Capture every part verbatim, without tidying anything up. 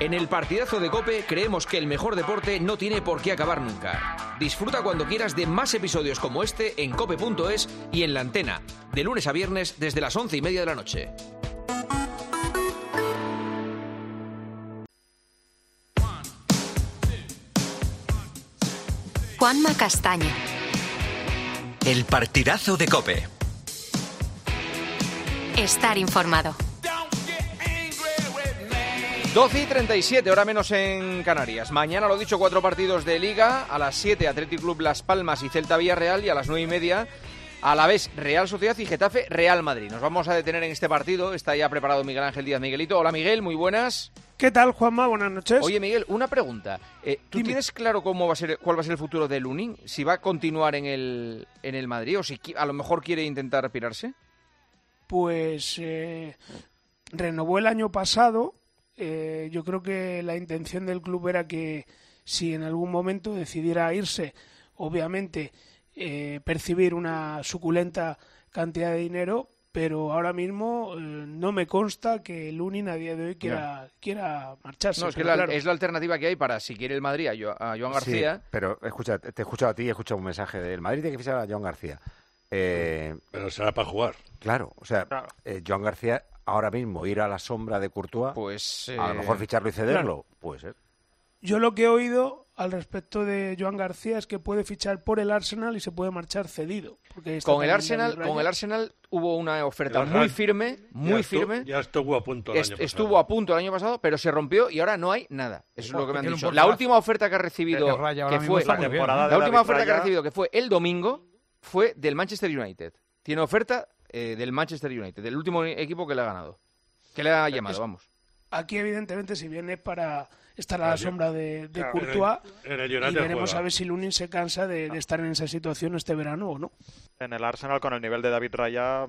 En el partidazo de COPE creemos que el mejor deporte no tiene por qué acabar nunca. Disfruta cuando quieras de más episodios como este en cope punto es y en La Antena, de lunes a viernes desde las once y media de la noche. Juanma Castaño. El partidazo de COPE. Estar informado. doce y treinta y siete, hora menos en Canarias. Mañana, lo dicho, cuatro partidos de Liga. A las siete, Athletic Club Las Palmas y Celta Villarreal. Y a las nueve y media, Alavés Real Sociedad y Getafe Real Madrid. Nos vamos a detener en este partido. Está ya preparado Miguel Ángel Díaz. Miguelito. Hola, Miguel, muy buenas. ¿Qué tal, Juanma? Buenas noches. Oye, Miguel, una pregunta. Eh, ¿Tú Dime. tienes claro cómo va a ser, cuál va a ser el futuro de Lunin? ¿Si va a continuar en el, en el Madrid o si a lo mejor quiere intentar pirarse? Pues eh, renovó el año pasado. Eh, yo creo que la intención del club era que si en algún momento decidiera irse, obviamente eh, percibir una suculenta cantidad de dinero, pero ahora mismo eh, no me consta que Lunin a día de hoy quiera, quiera marcharse. No, es que la, claro. es la alternativa que hay para, si quiere el Madrid, a, jo, a Joan García. Sí, pero escucha, te he escuchado a ti y he escuchado un mensaje del Madrid tiene que fichar a Joan García. Eh, pero será para jugar. Claro, o sea, claro. Eh, Joan García ahora mismo ir a la sombra de Courtois, pues eh... a lo mejor ficharlo y cederlo, claro. puede ser. Yo lo que he oído al respecto de Joan García es que puede fichar por el Arsenal y se puede marchar cedido. Porque con el Arsenal, con el Arsenal hubo una oferta muy firme, muy ya firme. Estuvo, ya estuvo a punto el Est- año pasado. Estuvo a punto el año pasado, pero se rompió y ahora no hay nada. Eso es lo que me han dicho. Un La última oferta que ha recibido, que fue la, la última oferta que ha recibido, que fue el domingo, fue del Manchester United. Tiene oferta eh, del Manchester United, del último equipo que le ha ganado. Que le ha llamado, vamos. Aquí, evidentemente, si viene para estar a la sombra de, de claro, Courtois, en el, en el y veremos juega. a ver si Lunin se cansa de, de estar en esa situación este verano o no. En el Arsenal, con el nivel de David Raya...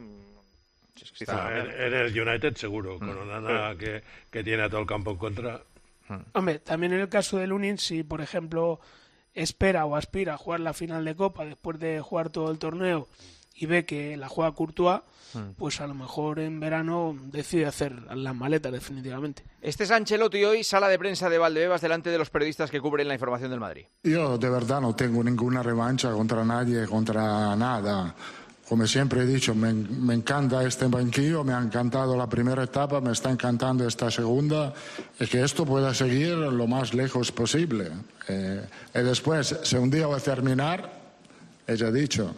Está, en, en el United seguro, con Onana mm. que, que tiene a todo el campo en contra. Hombre, también en el caso de Lunin, si por ejemplo espera o aspira a jugar la final de Copa después de jugar todo el torneo y ve que la juega Courtois, pues a lo mejor en verano decide hacer las maletas definitivamente. Este es Ancelotti hoy, sala de prensa de Valdebebas, delante de los periodistas que cubren la información del Madrid. Yo de verdad no tengo ninguna revancha contra nadie, contra nada. Como siempre he dicho, me, me encanta este banquillo, me ha encantado la primera etapa, me está encantando esta segunda, y que esto pueda seguir lo más lejos posible. Eh, y después, si un día va a terminar, he ya dicho,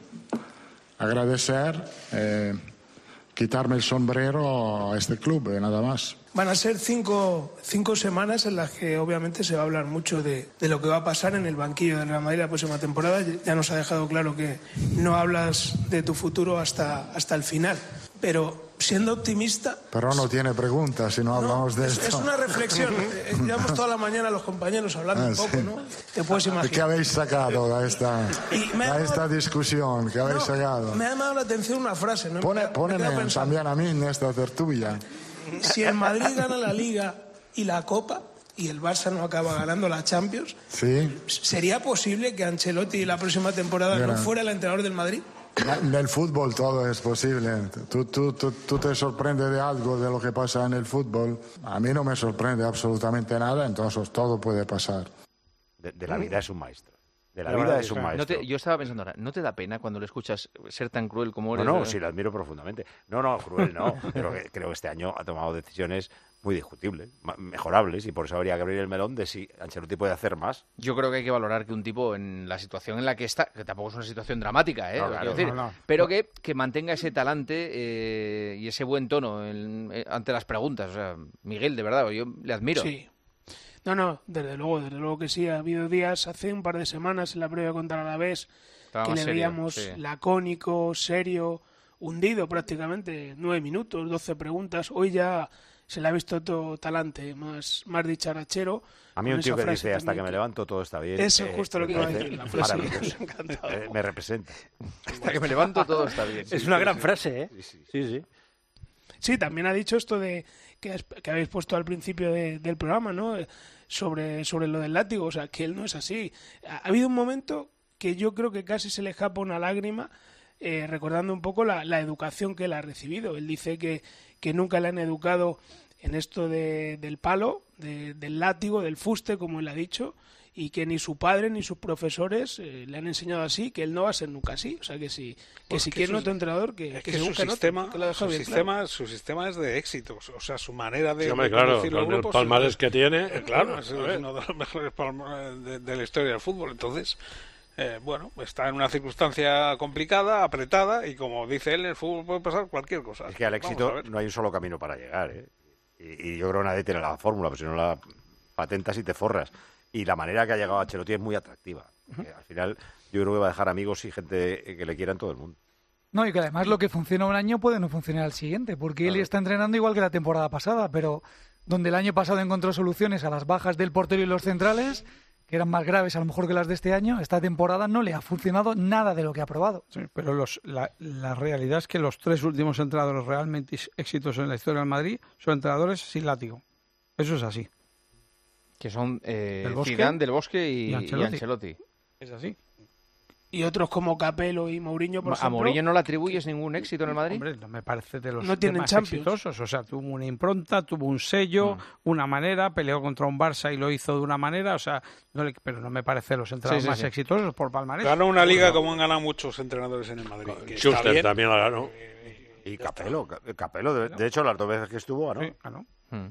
agradecer, eh, quitarme el sombrero a este club, y nada más. Van a ser cinco, cinco semanas en las que obviamente se va a hablar mucho de, de lo que va a pasar en el banquillo del Real Madrid la próxima temporada. Ya nos ha dejado claro que no hablas de tu futuro hasta, hasta el final. Pero siendo optimista... Pero no tiene preguntas si no, no hablamos de es, esto. Es una reflexión. Llevamos toda la mañana los compañeros hablando ah, un poco, sí. ¿no? Te puedes imaginar. ¿Qué habéis sacado de esta, de esta discusión? ¿Qué habéis no, sacado? Me ha llamado la atención una frase. ¿no? Pone, Póneme también a mí en esta tertulia. Si el Madrid gana la Liga y la Copa y el Barça no acaba ganando la Champions, ¿sí? ¿Sería posible que Ancelotti la próxima temporada Mira, no fuera el entrenador del Madrid? En el fútbol todo es posible. ¿Tú, tú, tú, tú te sorprendes de algo de lo que pasa en el fútbol? A mí no me sorprende absolutamente nada, entonces todo puede pasar. De, de la vida es un maestro. De la, la vida es un maestro. No te, yo estaba pensando ahora, ¿no te da pena cuando le escuchas ser tan cruel como eres? No, no, sí, lo admiro profundamente. No, no, cruel no, pero que, creo que este año ha tomado decisiones muy discutibles, mejorables, y por eso habría que abrir el melón de si Ancelotti puede hacer más. Yo creo que hay que valorar que un tipo en la situación en la que está, que tampoco es una situación dramática, ¿eh? No, claro, decir, no, no. pero que, que mantenga ese talante eh, y ese buen tono en, eh, ante las preguntas. O sea, Miguel, de verdad, yo le admiro. Sí. No, no, desde luego, desde luego que sí. Ha habido días, hace un par de semanas, en la previa contra el Alavés, que le veíamos sí. lacónico, serio, hundido prácticamente, nueve minutos, doce preguntas. Hoy ya se le ha visto todo talante, más, más dicharachero. A mí un tío que dice, hasta que me levanto todo está bien. Eso es eh, justo lo que iba a decir. La frase eh, me representa. Hasta que me levanto todo está bien. Sí, es una sí, gran sí. frase, ¿eh? Sí, sí. sí, sí. Sí, también ha dicho esto de que, que habéis puesto al principio de, del programa, ¿no? Sobre, sobre lo del látigo, o sea, que él no es así. Ha, ha habido un momento que yo creo que casi se le escapa una lágrima, eh, recordando un poco la, la educación que él ha recibido. Él dice que, que nunca le han educado en esto de, del palo, de, del látigo, del fuste, como él ha dicho, y que ni su padre ni sus profesores eh, le han enseñado así, que él no va a ser nunca así. O sea, que si, que si quiere otro entrenador, que, es que, que se su busque sistema, otro, que lo deje su, bien sistema claro. su sistema es de éxito. O sea, su manera de, sí, hombre, de claro, conducir los con el grupos... palmarés que tiene, eh, claro, claro, es uno de los mejores palmares de, de la historia del fútbol. Entonces... Eh, bueno, está en una circunstancia complicada, apretada, y como dice él, en el fútbol puede pasar cualquier cosa. Es que al éxito no hay un solo camino para llegar, ¿eh? Y, y yo creo que nadie tiene la fórmula, pero si no la patentas y te forras. Y la manera que ha llegado Ancelotti es muy atractiva. Uh-huh. Al final yo creo que va a dejar amigos y gente que le quiera en todo el mundo. No, y que además lo que funciona un año puede no funcionar al siguiente, porque claro. Él está entrenando igual que la temporada pasada, pero donde el año pasado encontró soluciones a las bajas del portero y los centrales... que eran más graves a lo mejor que las de este año, esta temporada no le ha funcionado nada de lo que ha probado. Sí, pero los, la, la realidad es que los tres últimos entrenadores realmente exitosos en la historia del Madrid son entrenadores sin látigo. Eso es así. Que son eh, Zidane, Del Bosque y, y, Ancelotti. y Ancelotti. Es así. Y otros como Capello y Mourinho, por a ejemplo... ¿A Mourinho no le atribuyes ningún éxito en el Madrid? Hombre, no me parece de los no tienen más Champions. exitosos. O sea, tuvo una impronta, tuvo un sello, mm. una manera, peleó contra un Barça y lo hizo de una manera, o sea, no le, pero no me parece de los entrenadores sí, sí, más sí. exitosos por palmarés. Ganó una liga como han ganado muchos entrenadores en el Madrid. Schuster también la ganó. Y, y Capello, Capello de, de hecho, las dos veces que estuvo ganó. Sí, ganó. Mm.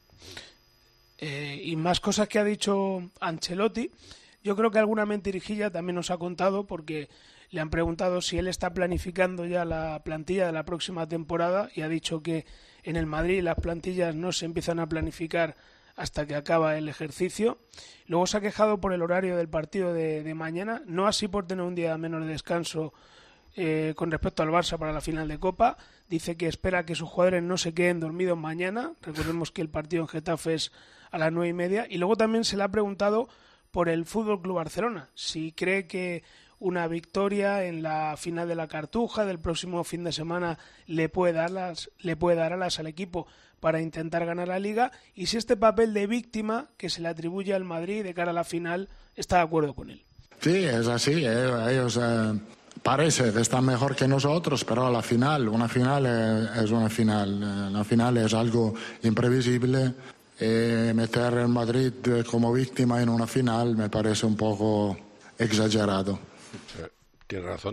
Eh, y más cosas que ha dicho Ancelotti. Yo creo que alguna mentirijilla también nos ha contado, porque le han preguntado si él está planificando ya la plantilla de la próxima temporada y ha dicho que en el Madrid las plantillas no se empiezan a planificar hasta que acaba el ejercicio. Luego se ha quejado por el horario del partido de, de mañana, no así por tener un día menos de descanso eh, con respecto al Barça para la final de Copa. Dice que espera que sus jugadores no se queden dormidos mañana. Recordemos que el partido en Getafe es a las nueve y media. Y luego también se le ha preguntado por el Fútbol Club Barcelona, si cree que una victoria en la final de la Cartuja del próximo fin de semana le puede dar las, le puede dar alas al equipo para intentar ganar la Liga, y si este papel de víctima que se le atribuye al Madrid de cara a la final está de acuerdo con él. Sí, es así. Ellos eh, parece que están mejor que nosotros, pero a la final, una final es, es una final. La final es algo imprevisible. Eh, meter el Madrid como víctima en una final me parece un poco exagerado. Sí, tienes razón.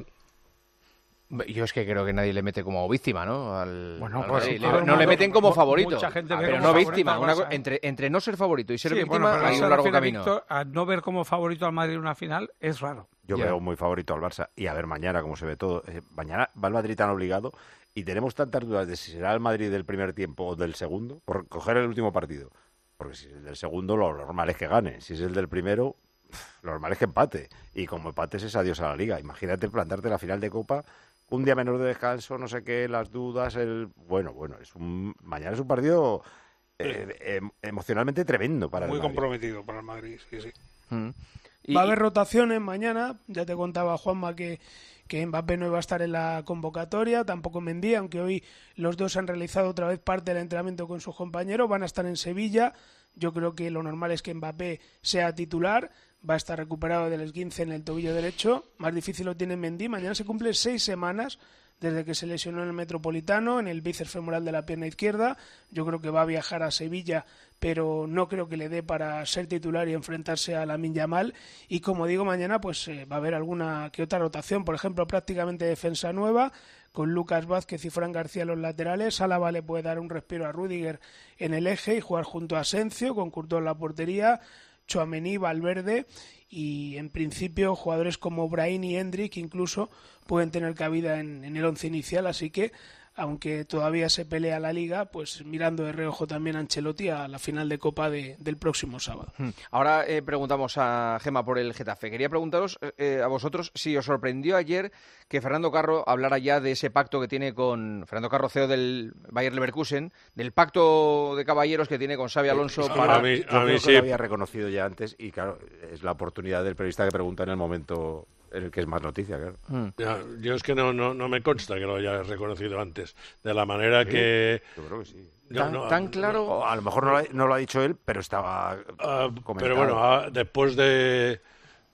Yo es que creo que nadie le mete como víctima, ¿no? Al, bueno, al pues, le, claro, no le meten como favorito. Mucha gente ah, ve pero como no víctima. Una, Barça, entre, entre no ser favorito y ser sí, víctima bueno, hay un largo camino. Víctor, a no ver como favorito al Madrid en una final es raro. Yo yeah. veo muy favorito al Barça. Y a ver mañana cómo se ve todo. Eh, mañana va el Madrid tan obligado y tenemos tantas dudas de si será el Madrid del primer tiempo o del segundo por coger el último partido. Porque si es el del segundo, lo normal es que gane. Si es el del primero, lo normal es que empate. Y como empates es adiós a la Liga. Imagínate plantarte la final de Copa, un día menos de descanso, no sé qué, las dudas, el... Bueno, bueno, es un mañana es un partido eh, eh, emocionalmente tremendo para Muy el Madrid. Muy comprometido para el Madrid, sí, sí. Mm. Y... Va a haber rotaciones mañana. Ya te contaba Juanma que, que Mbappé no iba a estar en la convocatoria, tampoco Mendy, aunque hoy los dos han realizado otra vez parte del entrenamiento con sus compañeros, van a estar en Sevilla. Yo creo que lo normal es que Mbappé sea titular, va a estar recuperado del esguince en el tobillo derecho, más difícil lo tiene Mendy. Mañana se cumplen seis semanas desde que se lesionó en el Metropolitano, en el bíceps femoral de la pierna izquierda. Yo creo que va a viajar a Sevilla, pero no creo que le dé para ser titular y enfrentarse a Lamine Yamal. Y como digo, mañana pues eh, va a haber alguna que otra rotación, por ejemplo, prácticamente defensa nueva, con Lucas Vázquez y Fran García en los laterales. Álava le puede dar un respiro a Rüdiger en el eje y jugar junto a Asensio, con Courtois en la portería, Tchouaméni, Valverde, y en principio jugadores como Brahim y Hendrik incluso pueden tener cabida en, en el once inicial, así que aunque todavía se pelea la Liga, pues mirando de reojo también a Ancelotti a la final de Copa de, del próximo sábado. Ahora eh, preguntamos a Gemma por el Getafe. Quería preguntaros eh, a vosotros si os sorprendió ayer que Fernando Carro hablara ya de ese pacto que tiene con Fernando Carro, C E O del Bayer Leverkusen, del pacto de caballeros que tiene con Xabi Alonso sí, para... A mí, a mí sí. Lo había reconocido ya antes y claro, es la oportunidad del periodista que pregunta en el momento en el que es más noticia, claro. Mm. Ya, yo es que no, no, no me consta que lo haya reconocido antes. De la manera sí, que... Yo creo que sí. Yo, ¿Tan, no, tan claro? No, a lo mejor no lo, ha, no lo ha dicho él, pero estaba uh, comentado. Pero bueno, uh, después de,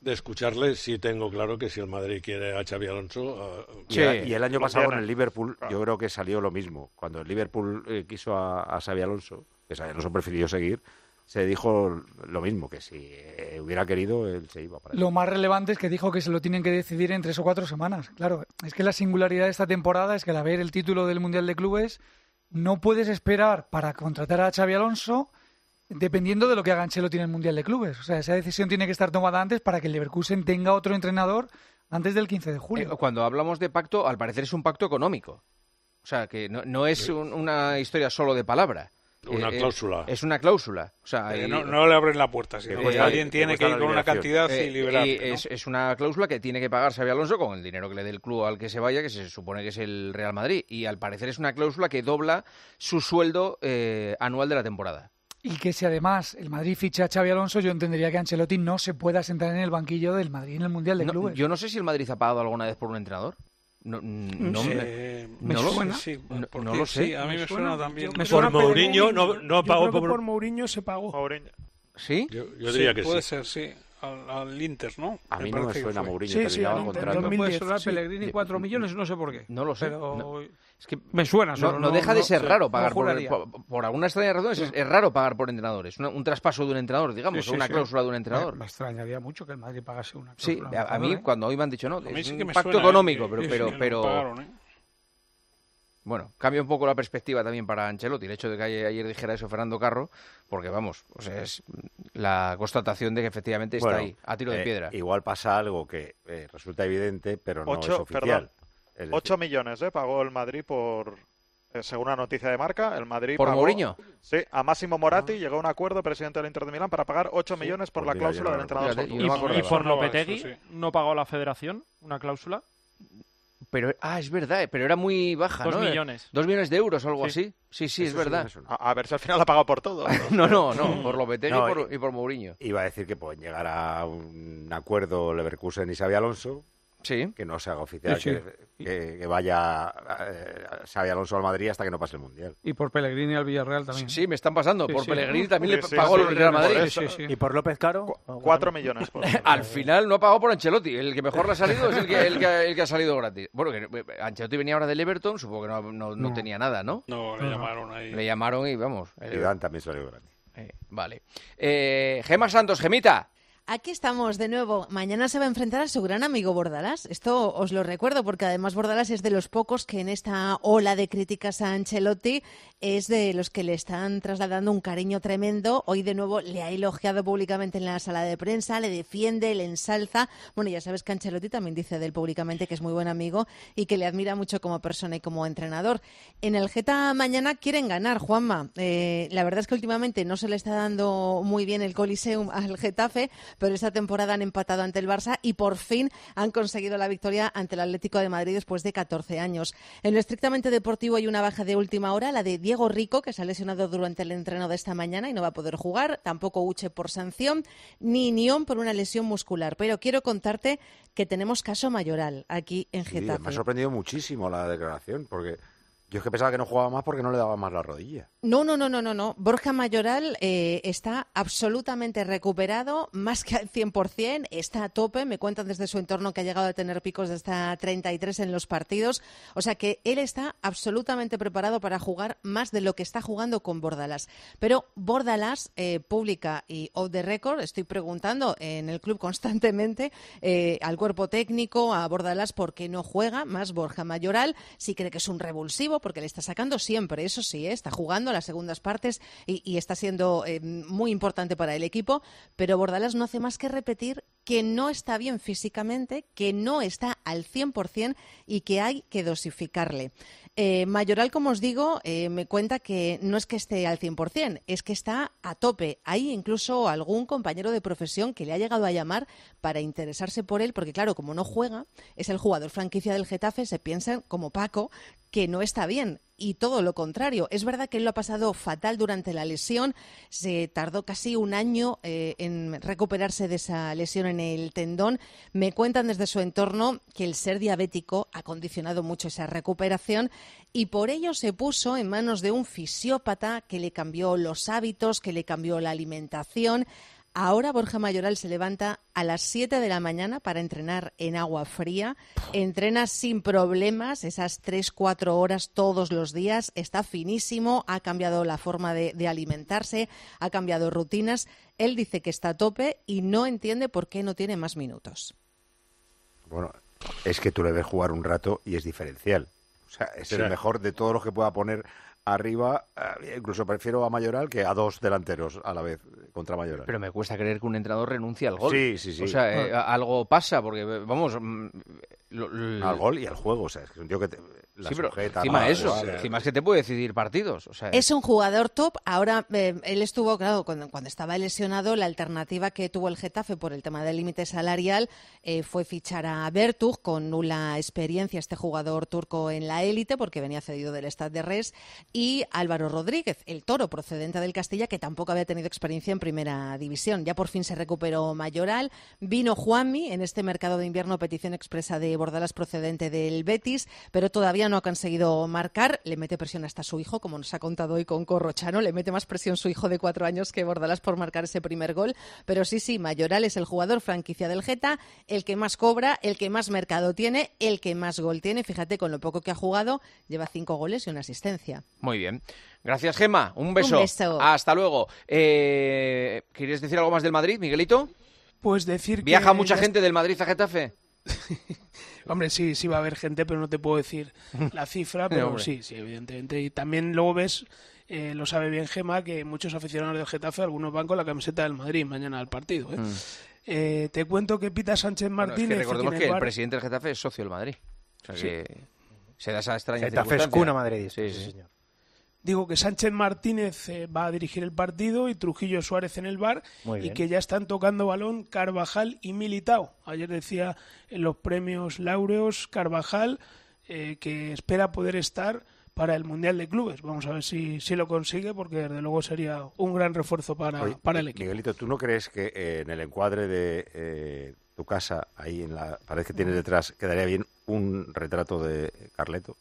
De escucharle, sí tengo claro que si el Madrid quiere a Xabi Alonso... Uh, sí. y, y el año pasado en el Liverpool yo creo que salió lo mismo. Cuando el Liverpool eh, quiso a, a Xabi Alonso, que Xabi Alonso prefirió seguir, se dijo lo mismo, que si eh, hubiera querido, él se iba para allá. Lo más relevante es que dijo que se lo tienen que decidir en tres o cuatro semanas. Claro, es que la singularidad de esta temporada es que al haber el título del Mundial de Clubes, no puedes esperar para contratar a Xabi Alonso dependiendo de lo que haga Ancelotti en el Mundial de Clubes. O sea, esa decisión tiene que estar tomada antes para que el Leverkusen tenga otro entrenador antes del quince de julio. Eh, cuando hablamos de pacto, al parecer es un pacto económico. O sea, que no, no es un, una historia solo de palabra. Una eh, cláusula. Es una cláusula. O sea, eh, y, no, no le abren la puerta, sino que, que alguien tiene que ir con una cantidad eh, y liberarle, ¿no? es, es una cláusula que tiene que pagar Xabi Alonso con el dinero que le dé el club al que se vaya, que se supone que es el Real Madrid. Y al parecer es una cláusula que dobla su sueldo eh, anual de la temporada. Y que si además el Madrid ficha a Xabi Alonso, yo entendería que Ancelotti no se pueda sentar en el banquillo del Madrid en el Mundial de no, Clubes. Yo no sé si el Madrid ha pagado alguna vez por un entrenador. No, no, sí, me, me no suena. Lo, Sí, no, porque, no lo sé. Sí, a mí me, me suena, suena también. Me suena, por Mourinho no, no pagó por... por... por Mourinho se pagó. Mourinho. ¿Sí? Yo, yo diría sí, que puede sí. ser, sí. Al, al Inter, ¿no? A mí me no me suena Mourinho. Sí, sí, al Inter. No puede sonar sí. Pellegrini cuatro millones, no sé por qué. No lo sé. Pero... No. Es que me suena. No, no, no deja no, de ser no, raro pagar no por, por, por alguna extraña razón. Es, es raro pagar por entrenadores. Una, un traspaso de un entrenador, digamos, sí, sí, una sí. cláusula de un entrenador. Me, me extrañaría mucho que el Madrid pagase una Sí, cláusula. a, a mí ¿eh? cuando hoy me han dicho no, es sí un que pacto suena, económico, eh, pero... sí, pero, sí, pero pagaron, ¿eh? Bueno, cambia un poco la perspectiva también para Ancelotti, el hecho de que ayer dijera eso Fernando Carro, porque vamos, o sea, es la constatación de que efectivamente está bueno, ahí, a tiro eh, de piedra. Igual pasa algo que eh, resulta evidente, pero no Ocho, es oficial. Es decir, ocho millones eh, pagó el Madrid por, eh, según una noticia de Marca, el Madrid ¿Por pagó, Mourinho? Sí, a Máximo Moratti, ah. llegó a un acuerdo, presidente del Inter de Milán, para pagar ocho sí, millones por la cláusula del entrenador. Fíjate, y, no y, y por Lopetegui, eso, sí. ¿No pagó la federación una cláusula? Pero, ah, es verdad, pero era muy baja, Dos ¿no? millones. Dos millones de euros o algo sí. así. Sí, sí, Eso es verdad. Sí a, a ver si al final ha pagado por todo. no, no, no, por Lopetegui no, y, por, y por Mourinho. Iba a decir que pueden llegar a un acuerdo Leverkusen y Xabi Alonso, sí. que no se haga oficial, sí, sí. Que, que, que vaya eh, Xabi Alonso al Madrid hasta que no pase el Mundial. Y por Pellegrini al Villarreal también. Sí, me están pasando. Sí, por sí. Pellegrini también sí, le sí, pagó sí, el Real Madrid. Sí, sí, sí. ¿Y por López Caro? Cu cuatro millones. Por... Al final no ha pagado por Ancelotti. El que mejor le ha salido es el que, el que, el que ha salido gratis. Bueno, que Ancelotti venía ahora del Everton, supongo que no, no, no, no. tenía nada, ¿no? No, le llamaron ahí. Le llamaron y vamos. Y Dan también salió gratis. Eh, vale. Eh, Gemma Santos, Gemita. Aquí estamos de nuevo. Mañana se va a enfrentar a su gran amigo Bordalás. Esto os lo recuerdo porque además Bordalás es de los pocos que en esta ola de críticas a Ancelotti es de los que le están trasladando un cariño tremendo. Hoy de nuevo le ha elogiado públicamente en la sala de prensa, le defiende, le ensalza. Bueno, ya sabes que Ancelotti también dice de él públicamente que es muy buen amigo y que le admira mucho como persona y como entrenador. En el Geta mañana quieren ganar, Juanma. Eh, la verdad es que últimamente no se le está dando muy bien el Coliseum al Getafe, pero esta temporada han empatado ante el Barça y por fin han conseguido la victoria ante el Atlético de Madrid después de catorce años. En lo estrictamente deportivo hay una baja de última hora, la de Diego Rico, que se ha lesionado durante el entreno de esta mañana y no va a poder jugar, tampoco Uche por sanción, ni Nión por una lesión muscular. Pero quiero contarte que tenemos caso Mayoral aquí en Getafe. Sí, me ha sorprendido muchísimo la declaración, porque yo es que pensaba que no jugaba más porque no le daba más la rodilla. No, no, no, no, no, no. Borja Mayoral eh, está absolutamente recuperado, más que al cien por cien, está a tope. Me cuentan desde su entorno que ha llegado a tener picos de hasta treinta y tres en los partidos. O sea que él está absolutamente preparado para jugar más de lo que está jugando con Bordalás. Pero Bordalás, eh, pública y off the record, estoy preguntando en el club constantemente eh, al cuerpo técnico, a Bordalás, por qué no juega más Borja Mayoral, si cree que es un revulsivo, porque le está sacando siempre, eso sí, ¿eh? Está jugando las segundas partes y, y está siendo eh, muy importante para el equipo, pero Bordalás no hace más que repetir que no está bien físicamente, que no está al cien por cien y que hay que dosificarle. Eh, Mayoral, como os digo, eh, me cuenta que no es que esté al cien por cien, es que está a tope. Hay incluso algún compañero de profesión que le ha llegado a llamar para interesarse por él, porque claro, como no juega, es el jugador franquicia del Getafe, se piensan, como Paco, que no está bien. Y todo lo contrario. Es verdad que él lo ha pasado fatal durante la lesión. Se tardó casi un año eh, en recuperarse de esa lesión en el tendón. Me cuentan desde su entorno que el ser diabético ha condicionado mucho esa recuperación y por ello se puso en manos de un fisiópata que le cambió los hábitos, que le cambió la alimentación. Ahora Borja Mayoral se levanta a las siete de la mañana para entrenar en agua fría. Entrena sin problemas esas tres, cuatro horas todos los días. Está finísimo, ha cambiado la forma de, de alimentarse, ha cambiado rutinas. Él dice que está a tope y no entiende por qué no tiene más minutos. Bueno, es que tú le ves jugar un rato y es diferencial. O sea, es sí. el mejor de todos los que pueda poner arriba. Eh, incluso prefiero a Mayoral que a dos delanteros a la vez contra Mayoral. Pero me cuesta creer que un entrenador renuncie al gol. Sí, sí, sí. O sea, eh, algo pasa, porque, vamos... Lo, lo... Al gol y al juego, o sea, es que es un tío que te... La sí, pero sujeta, encima más, eso, vale. encima es que te puede decidir partidos. O sea, es un jugador top. Ahora, eh, él estuvo, claro, cuando, cuando estaba lesionado, la alternativa que tuvo el Getafe por el tema del límite salarial eh, fue fichar a Bertug, con nula experiencia, este jugador turco en la élite, porque venía cedido del Stade de Reims, y Álvaro Rodríguez, el toro procedente del Castilla, que tampoco había tenido experiencia en primera división. Ya por fin se recuperó Mayoral. Vino Juanmi en este mercado de invierno, petición expresa de Bordalas procedente del Betis, pero todavía no ha conseguido marcar. Le mete presión hasta su hijo, como nos ha contado hoy con Corrochano. Le mete más presión su hijo de cuatro años que Bordalas por marcar ese primer gol. Pero sí, sí, Mayoral es el jugador franquicia del Geta, el que más cobra, el que más mercado tiene, el que más gol tiene. Fíjate, con lo poco que ha jugado, lleva cinco goles y una asistencia. Muy bien. Gracias, Gemma. Un beso. Un beso. Hasta luego. Eh, ¿Querías decir algo más del Madrid, Miguelito? Pues decir que... ¿Viaja mucha gente del Madrid a Getafe? Hombre, sí, sí va a haber gente, pero no te puedo decir la cifra, pero no, sí, sí, evidentemente. Y también luego ves, eh, lo sabe bien Gemma, que muchos aficionados del Getafe, algunos van con la camiseta del Madrid mañana al partido. ¿eh? Mm. Eh, te cuento que Pita Sánchez Martínez... Bueno, es que recordemos que el, bar... el presidente del Getafe es socio del Madrid. O sea sí. que se da esa extraña Getafe circunstancia. es cuna Madrid, sí, sí, sí. señor. Digo que Sánchez Martínez eh, va a dirigir el partido y Trujillo Suárez en el bar, y que ya están tocando balón Carvajal y Militao. Ayer decía en los premios Laureos Carvajal eh, que espera poder estar para el Mundial de Clubes. Vamos a ver si, si lo consigue, porque desde luego sería un gran refuerzo para, Oye, para el equipo. Miguelito, ¿tú no crees que eh, en el encuadre de eh, tu casa, ahí en la pared que tienes detrás, quedaría bien un retrato de Carleto?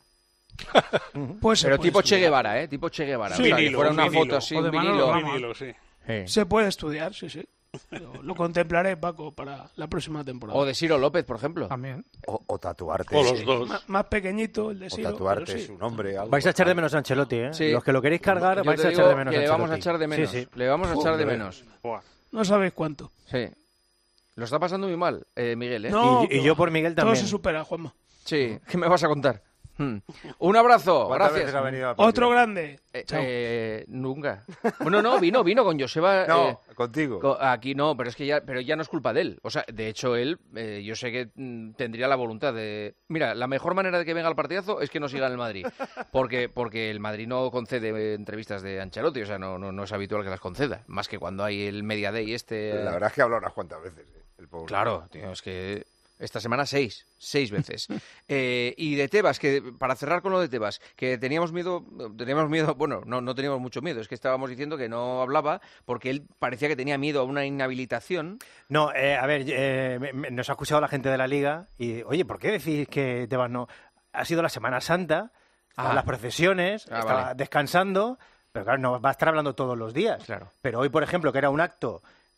Pues pero tipo Che Guevara, ¿eh? Tipo Che Guevara. Sí, o sea, vinilo, que fuera una vinilo. foto así, O de un vinilo. vinilo, sí. Sí. Se puede estudiar, sí, sí. Lo, lo contemplaré, Paco, para la próxima temporada. O de Ciro López, por ejemplo. También. O, o tatuarte. O los dos. M- más pequeñito el de Ciro. O tatuarte sí. su nombre. Algo. Vais a echar de menos a Ancelotti, ¿eh? Sí. Los que lo queréis cargar, Yo vais te a digo echar de menos que a le Ancelotti. vamos a echar de menos. Sí, sí. Le vamos a echar de menos. No sabéis cuánto. Sí. Lo está pasando muy mal, eh, Miguel, ¿eh? No, y, y yo por Miguel también. Todo se supera, Juanma. Sí, ¿qué me vas a contar? Hmm. Un abrazo, gracias. Otro grande. Eh, eh, nunca. Bueno, no, vino, vino con Joseba. No, eh, contigo. Co aquí no, pero es que ya, pero ya no es culpa de él. O sea, de hecho él, eh, yo sé que mm, tendría la voluntad de. Mira, la mejor manera de que venga al partidazo es que no siga en el Madrid, porque porque el Madrid no concede entrevistas de Ancelotti, o sea, no no, no es habitual que las conceda, más que cuando hay el Media Day este. La verdad es que ha hablado unas cuantas veces. ¿eh? El pobre. Claro, tío, es que. Esta semana seis, seis veces. eh, y de Tebas, que para cerrar con lo de Tebas, que teníamos miedo, teníamos miedo, bueno, no, no teníamos mucho miedo, es que estábamos diciendo que no hablaba porque él parecía que tenía miedo a una inhabilitación. No, eh, a ver, eh, me, me, nos ha escuchado la gente de la Liga y, oye, ¿por qué decís que Tebas no? Ha sido la Semana Santa, ah. las procesiones, ah, estaba vale. descansando, pero claro, no va a estar hablando todos los días. Claro. Pero hoy, por ejemplo, que era un acto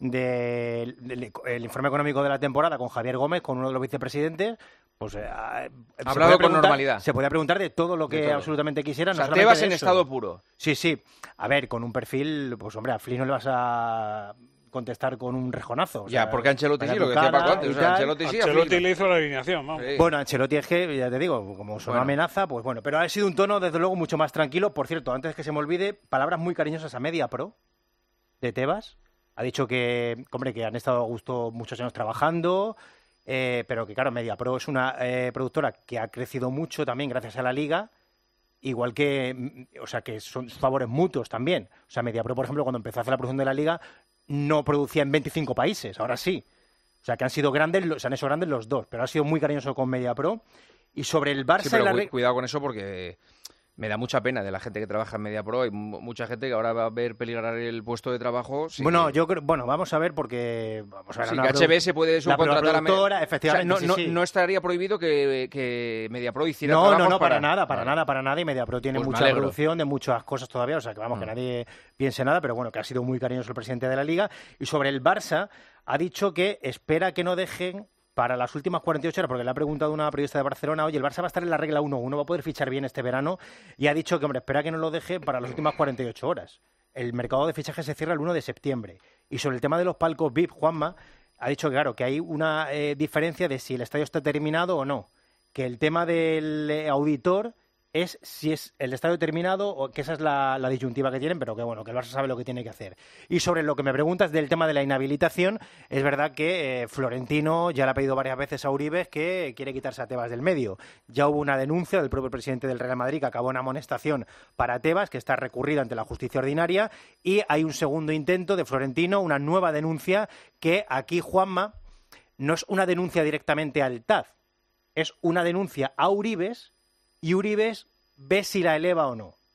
del de, de, de informe económico de la temporada con Javier Gómez, con uno de los vicepresidentes, pues eh, ha hablado con normalidad. Se podía preguntar de todo lo que absolutamente quisieran. O sea, no Tebas en eso. estado puro. Sí, sí. A ver, con un perfil, pues hombre, a Flick no le vas a contestar con un rejonazo. O ya, sea, porque Ancelotti sí, lo que decía Paco antes. O sea, Ancelotti sí, Ancelotti le hizo la alineación, vamos. Sí. Bueno, Ancelotti es que, ya te digo, como son bueno. amenaza, pues bueno. Pero ha sido un tono, desde luego, mucho más tranquilo. Por cierto, antes que se me olvide, palabras muy cariñosas a Media Pro de Tebas. Ha dicho que, hombre, que han estado a gusto muchos años trabajando, eh, pero que, claro, MediaPro es una eh, productora que ha crecido mucho también gracias a la Liga, igual que, o sea, que son favores mutuos también. O sea, MediaPro, por ejemplo, cuando empezó a hacer la producción de la Liga, no producía en veinticinco países, ahora sí. O sea, que han sido grandes, se han hecho grandes los dos, pero ha sido muy cariñoso con MediaPro. Y sobre el Barça sí, pero y la cu Re... cuidado con eso porque... Me da mucha pena de la gente que trabaja en MediaPro. Hay mucha gente que ahora va a ver peligrar el puesto de trabajo. Sí. Bueno, yo creo, bueno, vamos a ver porque vamos a ver. Sí, que H B S puede subcontratar a Media... efectivamente. O sea, no, sí, sí. no, no estaría prohibido que, que MediaPro hiciera no, trabajos no, no, para, para nada, para vale. nada, para nada. Y MediaPro tiene Pues mucha producción de muchas cosas todavía. O sea, que vamos, mm. que nadie piense nada, pero bueno, que ha sido muy cariñoso el presidente de la Liga. Y sobre el Barça, ha dicho que espera que no dejen para las últimas cuarenta y ocho horas, porque le ha preguntado una periodista de Barcelona, oye, el Barça va a estar en la regla uno uno, va a poder fichar bien este verano, y ha dicho que, hombre, espera que no lo deje para las últimas cuarenta y ocho horas. El mercado de fichajes se cierra el uno de septiembre. Y sobre el tema de los palcos V I P, Juanma ha dicho que, claro, que hay una eh, diferencia de si el estadio está terminado o no. Que el tema del eh, auditor es si es el estadio terminado o que esa es la, la disyuntiva que tienen, pero que bueno, que el Barça sabe lo que tiene que hacer. Y sobre lo que me preguntas del tema de la inhabilitación, es verdad que eh, Florentino ya le ha pedido varias veces a Uribe que quiere quitarse a Tebas del medio. Ya hubo una denuncia del propio presidente del Real Madrid que acabó en amonestación para Tebas, que está recurrida ante la justicia ordinaria, y hay un segundo intento de Florentino, una nueva denuncia que aquí, Juanma, no es una denuncia directamente al T A D, es una denuncia a Uribes, y Uribes ve si la eleva o no.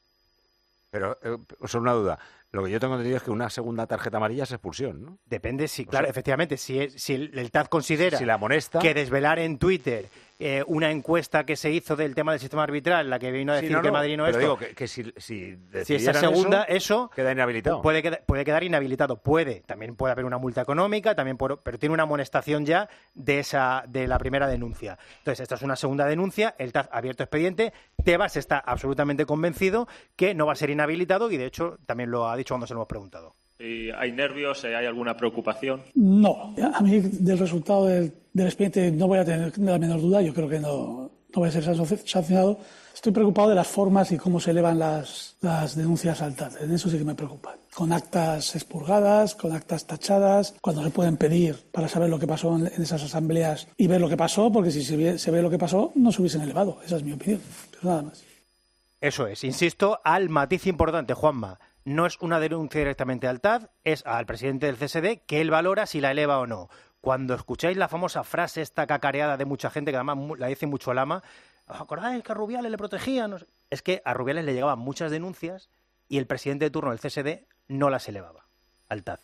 Pero, eh, solo una duda. Lo que yo tengo entendido es que una segunda tarjeta amarilla es expulsión, ¿no? Depende, si, claro, sea, efectivamente, si, es, si el, el T A D considera si la amonesta, que desvelar en Twitter eh, una encuesta que se hizo del tema del sistema arbitral, la que vino a decir sí, no, que no, Madrid no es. Pero digo que, que si, si, si esa segunda, eso, eso queda inhabilitado. Puede quedar, puede quedar inhabilitado. Puede, también puede haber una multa económica, también puede, pero tiene una amonestación ya de esa de la primera denuncia. Entonces, esta es una segunda denuncia, el T A D ha abierto expediente, Tebas está absolutamente convencido que no va a ser inhabilitado y, de hecho, también lo ha dicho cuando se lo hemos preguntado. ¿Y hay nervios? ¿Hay alguna preocupación? No, a mí del resultado del, del expediente no voy a tener la menor duda, yo creo que no, no voy a ser sancionado. Estoy preocupado de las formas y cómo se elevan las, las denuncias al T A D, en eso sí que me preocupa. Con actas expurgadas, con actas tachadas, cuando se pueden pedir para saber lo que pasó en, en esas asambleas y ver lo que pasó, porque si se ve, se ve lo que pasó, no se hubiesen elevado, esa es mi opinión, pero nada más. Eso es, insisto, al matiz importante, Juanma. No es una denuncia directamente al T A D, es al presidente del C S D que él valora si la eleva o no. Cuando escucháis la famosa frase esta cacareada de mucha gente, que además la dice mucho Lama, ¿os acordáis que a Rubiales le protegían? No sé. Es que a Rubiales le llegaban muchas denuncias y el presidente de turno del C S D no las elevaba al T A D.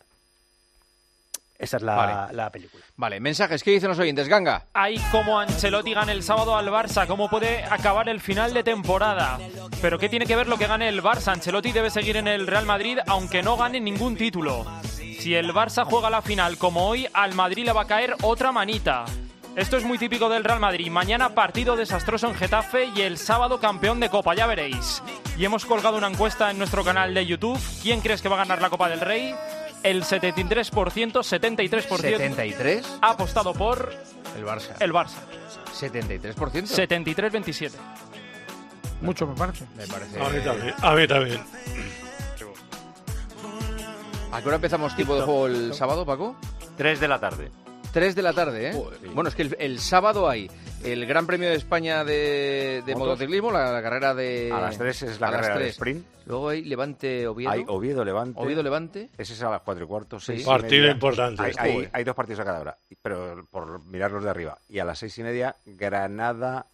Esa es la, vale. la película. Vale, mensajes, ¿qué dicen los oyentes? Ganga. Hay como Ancelotti gane el sábado al Barça, cómo puede acabar el final de temporada. Pero ¿qué tiene que ver lo que gane el Barça? Ancelotti debe seguir en el Real Madrid aunque no gane ningún título. Si el Barça juega la final como hoy, al Madrid le va a caer otra manita. Esto es muy típico del Real Madrid. Mañana partido desastroso en Getafe y el sábado campeón de Copa, ya veréis. Y hemos colgado una encuesta en nuestro canal de YouTube. ¿Quién crees que va a ganar la Copa del Rey? El setenta y tres por ciento, setenta y tres por ciento ¿setenta y tres? Ha apostado por el Barça. El Barça. ¿setenta y tres por ciento? setenta y tres veintisiete. Mucho me parece. Me parece. A mí también. A mí también. ¿A qué hora empezamos tiempo de juego el sábado, Paco? Tres de la tarde. Tres de la tarde, ¿eh? Joder, sí. Bueno, es que el, el sábado hay el Gran Premio de España de, de motociclismo, la, la carrera de... A las tres es la carrera de sprint. Luego hay Levante Oviedo. Hay Oviedo Levante. Oviedo Levante. Ese es a las cuatro y cuarto. Seis Partido y media. importante. Hay, hay, hay dos partidos a cada hora, pero por mirarlos de arriba. Y a las seis y media, Granada...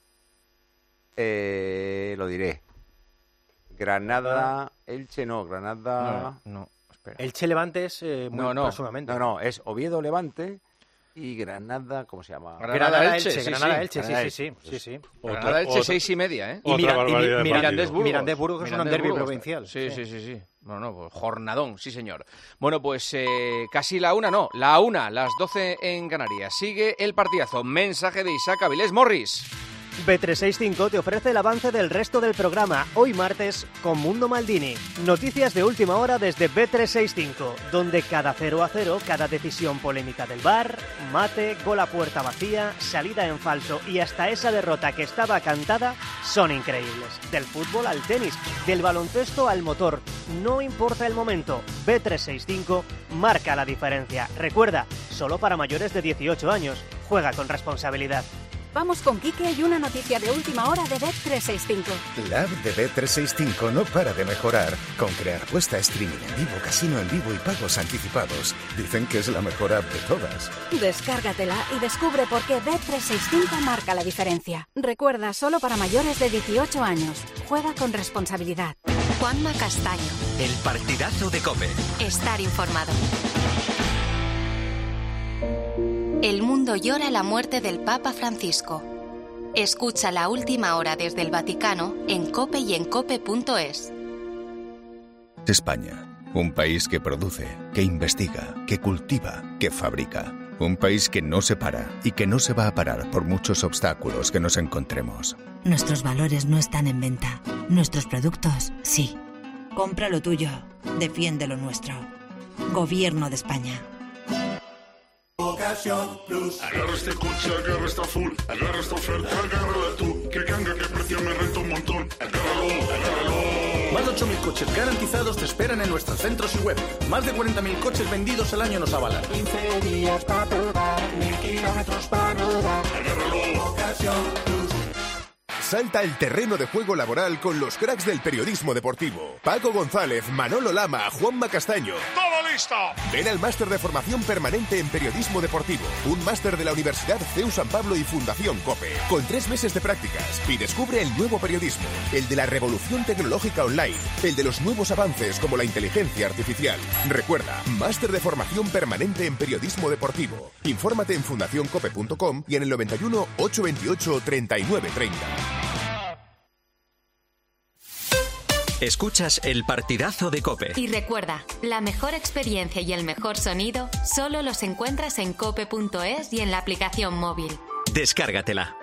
Eh, lo diré. Granada... Elche no, Granada... No, no. Espera. Elche Levante es eh, muy no, no, próximamente. No, no, es Oviedo Levante y Granada, ¿cómo se llama? Granada, Granada Elche, Elche, sí, Granada sí. Elche, Granada sí, sí, sí, sí, sí. Granada Elche otra, seis y media, ¿eh? Y, mira, y mi, Mirandés Burgos. Mirandés Burgos es un derbi provincial. Sí, sí, sí, sí. No, no, pues jornadón, sí señor. Bueno, pues eh, casi la una, no, la una, las doce en Canarias. Sigue el partidazo. Mensaje de Isaac Avilés Morris. B trescientos sesenta y cinco te ofrece el avance del resto del programa, hoy martes, con Mundo Maldini. Noticias de última hora desde B trescientos sesenta y cinco, donde cada cero a cero, cada decisión polémica del V A R, mate, gol a puerta vacía, salida en falso y hasta esa derrota que estaba cantada, son increíbles. Del fútbol al tenis, del baloncesto al motor, no importa el momento, B trescientos sesenta y cinco marca la diferencia. Recuerda, solo para mayores de dieciocho años, juega con responsabilidad. Vamos con Quique y una noticia de última hora de Bet trescientos sesenta y cinco. La app de Bet trescientos sesenta y cinco no para de mejorar. Con crear apuesta, streaming en vivo, casino en vivo y pagos anticipados. Dicen que es la mejor app de todas. Descárgatela y descubre por qué Bet trescientos sesenta y cinco marca la diferencia. Recuerda, solo para mayores de dieciocho años. Juega con responsabilidad. Juanma Castaño. El partidazo de COPE. Estar informado. El mundo llora la muerte del Papa Francisco. Escucha la última hora desde el Vaticano en COPE y en cope punto es. España, un país que produce, que investiga, que cultiva, que fabrica. Un país que no se para y que no se va a parar por muchos obstáculos que nos encontremos. Nuestros valores no están en venta. Nuestros productos, sí. Compra lo tuyo. Defiende lo nuestro. Gobierno de España. Ocasión Plus. Agarra este coche, agarra esta full, agarra esta oferta, agárrala tú. Que canga, que precio me renta un montón. Agárralo, agárralo. Más de ocho mil coches garantizados te esperan en nuestros centros y web. Más de cuarenta mil coches vendidos al año nos avalan. quince días para probar, mil kilómetros para rodar. Agárralo, Ocasión Plus. Salta al terreno de juego laboral con los cracks del periodismo deportivo. Paco González, Manolo Lama, Juanma Castaño. ¡Todo listo! Ven al máster de formación permanente en periodismo deportivo. Un máster de la Universidad C E U San Pablo y Fundación COPE. Con tres meses de prácticas. Y descubre el nuevo periodismo. El de la revolución tecnológica online. El de los nuevos avances como la inteligencia artificial. Recuerda, máster de formación permanente en periodismo deportivo. Infórmate en fundación cope punto com y en el noventa y uno, ochocientos veintiocho, treinta y nueve treinta. Escuchas el partidazo de COPE. Y recuerda, la mejor experiencia y el mejor sonido solo los encuentras en cope punto es y en la aplicación móvil. Descárgatela.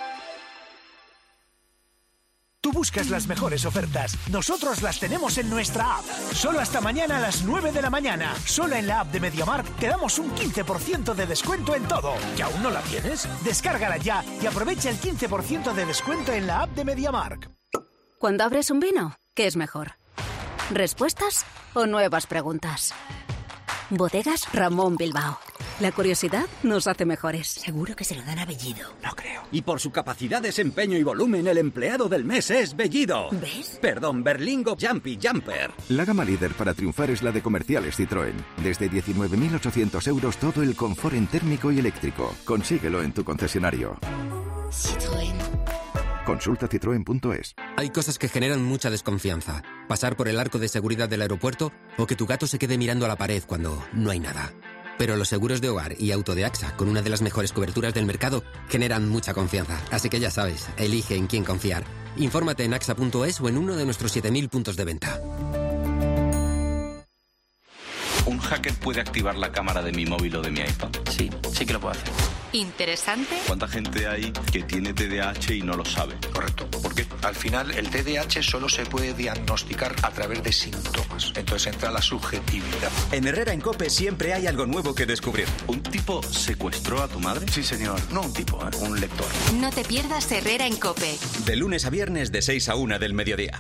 Tú buscas las mejores ofertas. Nosotros las tenemos en nuestra app. Solo hasta mañana a las nueve de la mañana. Solo en la app de MediaMarkt te damos un quince por ciento de descuento en todo. ¿Y aún no la tienes? Descárgala ya y aprovecha el quince por ciento de descuento en la app de MediaMarkt. Cuando abres un vino, ¿qué es mejor? ¿Respuestas o nuevas preguntas? Bodegas Ramón Bilbao. La curiosidad nos hace mejores. Seguro que se lo dan a Bellido. No creo. Y por su capacidad, desempeño y volumen, el empleado del mes es Bellido. ¿Ves? Perdón, Berlingo Jumpy Jumper. La gama líder para triunfar es la de Comerciales Citroën. Desde diecinueve mil ochocientos euros todo el confort en térmico y eléctrico. Consíguelo en tu concesionario. Citroën. Consulta citroen punto es. Hay cosas que generan mucha desconfianza. Pasar por el arco de seguridad del aeropuerto o que tu gato se quede mirando a la pared cuando no hay nada. Pero los seguros de hogar y auto de AXA, con una de las mejores coberturas del mercado, generan mucha confianza. Así que ya sabes, elige en quién confiar. Infórmate en axa punto es o en uno de nuestros siete mil puntos de venta. ¿Un hacker puede activar la cámara de mi móvil o de mi iPad? Sí, sí que lo puede hacer. ¿Interesante? ¿Cuánta gente hay que tiene T D A H y no lo sabe? Correcto. ¿Por qué? Al final, el T D A H solo se puede diagnosticar a través de síntomas. Entonces entra la subjetividad. En Herrera en COPE siempre hay algo nuevo que descubrir. ¿Un tipo secuestró a tu madre? Sí, señor. No un tipo, ¿eh? Un lector. No te pierdas Herrera en COPE. De lunes a viernes de seis a una del mediodía.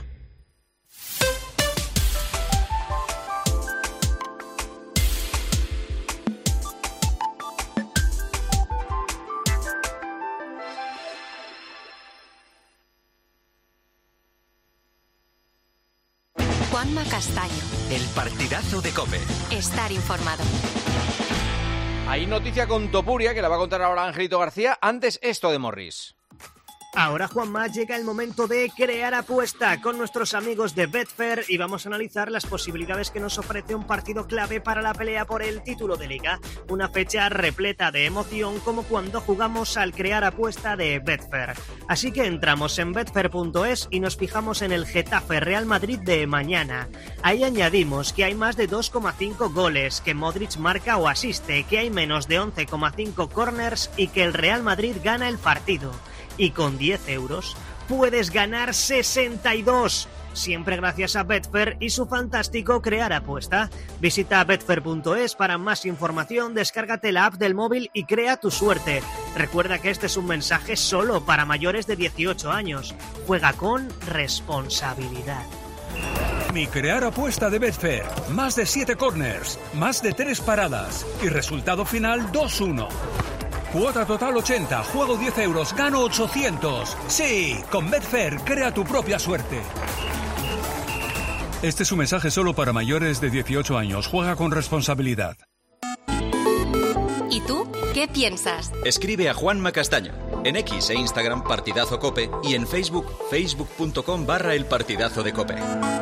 Juanma Castaño. El partidazo de COPE. Estar informado. Hay noticia con Topuria que la va a contar ahora Angelito García. Antes esto de Morris. Ahora, Juanma, llega el momento de crear apuesta con nuestros amigos de Betfair y vamos a analizar las posibilidades que nos ofrece un partido clave para la pelea por el título de Liga. Una fecha repleta de emoción como cuando jugamos al crear apuesta de Betfair. Así que entramos en betfair punto es y nos fijamos en el Getafe Real Madrid de mañana. Ahí añadimos que hay más de dos coma cinco goles, que Modric marca o asiste, que hay menos de once coma cinco corners y que el Real Madrid gana el partido. Y con diez euros puedes ganar sesenta y dos. Siempre gracias a Betfair y su fantástico crear apuesta. Visita betfair punto es para más información, descárgate la app del móvil y crea tu suerte. Recuerda que este es un mensaje solo para mayores de dieciocho años. Juega con responsabilidad. Mi crear apuesta de Betfair. Más de siete corners, más de tres paradas y resultado final dos uno. Cuota total ochenta, juego diez euros, gano ochocientos. Sí, con Betfair, crea tu propia suerte. Este es un mensaje solo para mayores de dieciocho años. Juega con responsabilidad. ¿Y tú? ¿Qué piensas? Escribe a Juanma Castaño. En X e Instagram Partidazo Cope y en Facebook, facebook.com barra el Partidazo de Cope.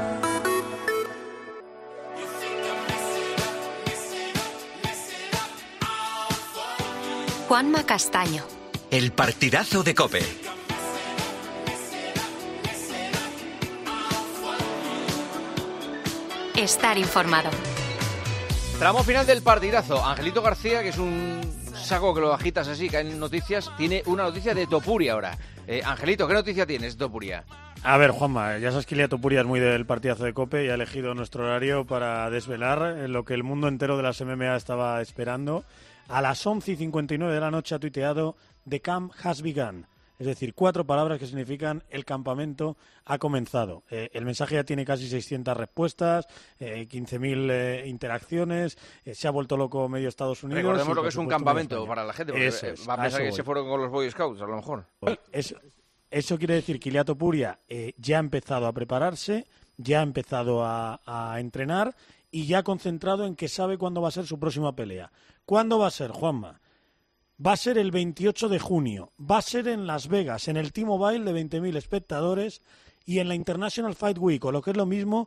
Juanma Castaño. El Partidazo de Cope. Estar informado. Tramo final del partidazo. Angelito García, que es un saco que lo agitas así, caen noticias, tiene una noticia de Topuria ahora. Eh, Angelito, ¿qué noticia tienes de Topuria? A ver, Juanma, ya sabes que Ilia Topuria es muy del partidazo de COPE y ha elegido nuestro horario para desvelar lo que el mundo entero de las M M A estaba esperando. A las once y cincuenta y nueve de la noche ha tuiteado "The camp has begun". Es decir, cuatro palabras que significan "el campamento ha comenzado". Eh, el mensaje ya tiene casi seiscientas respuestas, eh, quince mil eh, interacciones, eh, se ha vuelto loco medio Estados Unidos. Recordemos y, lo que es un campamento para la gente, porque eso es, va a pensar a que voy. se fueron con los Boy Scouts, a lo mejor. Eso, eso quiere decir que Ilia Topuria eh, ya ha empezado a prepararse, ya ha empezado a, a entrenar y ya ha concentrado en que sabe cuándo va a ser su próxima pelea. ¿Cuándo va a ser, Juanma? Va a ser el veintiocho de junio, va a ser en Las Vegas, en el T-Mobile de veinte mil espectadores y en la International Fight Week, o lo que es lo mismo,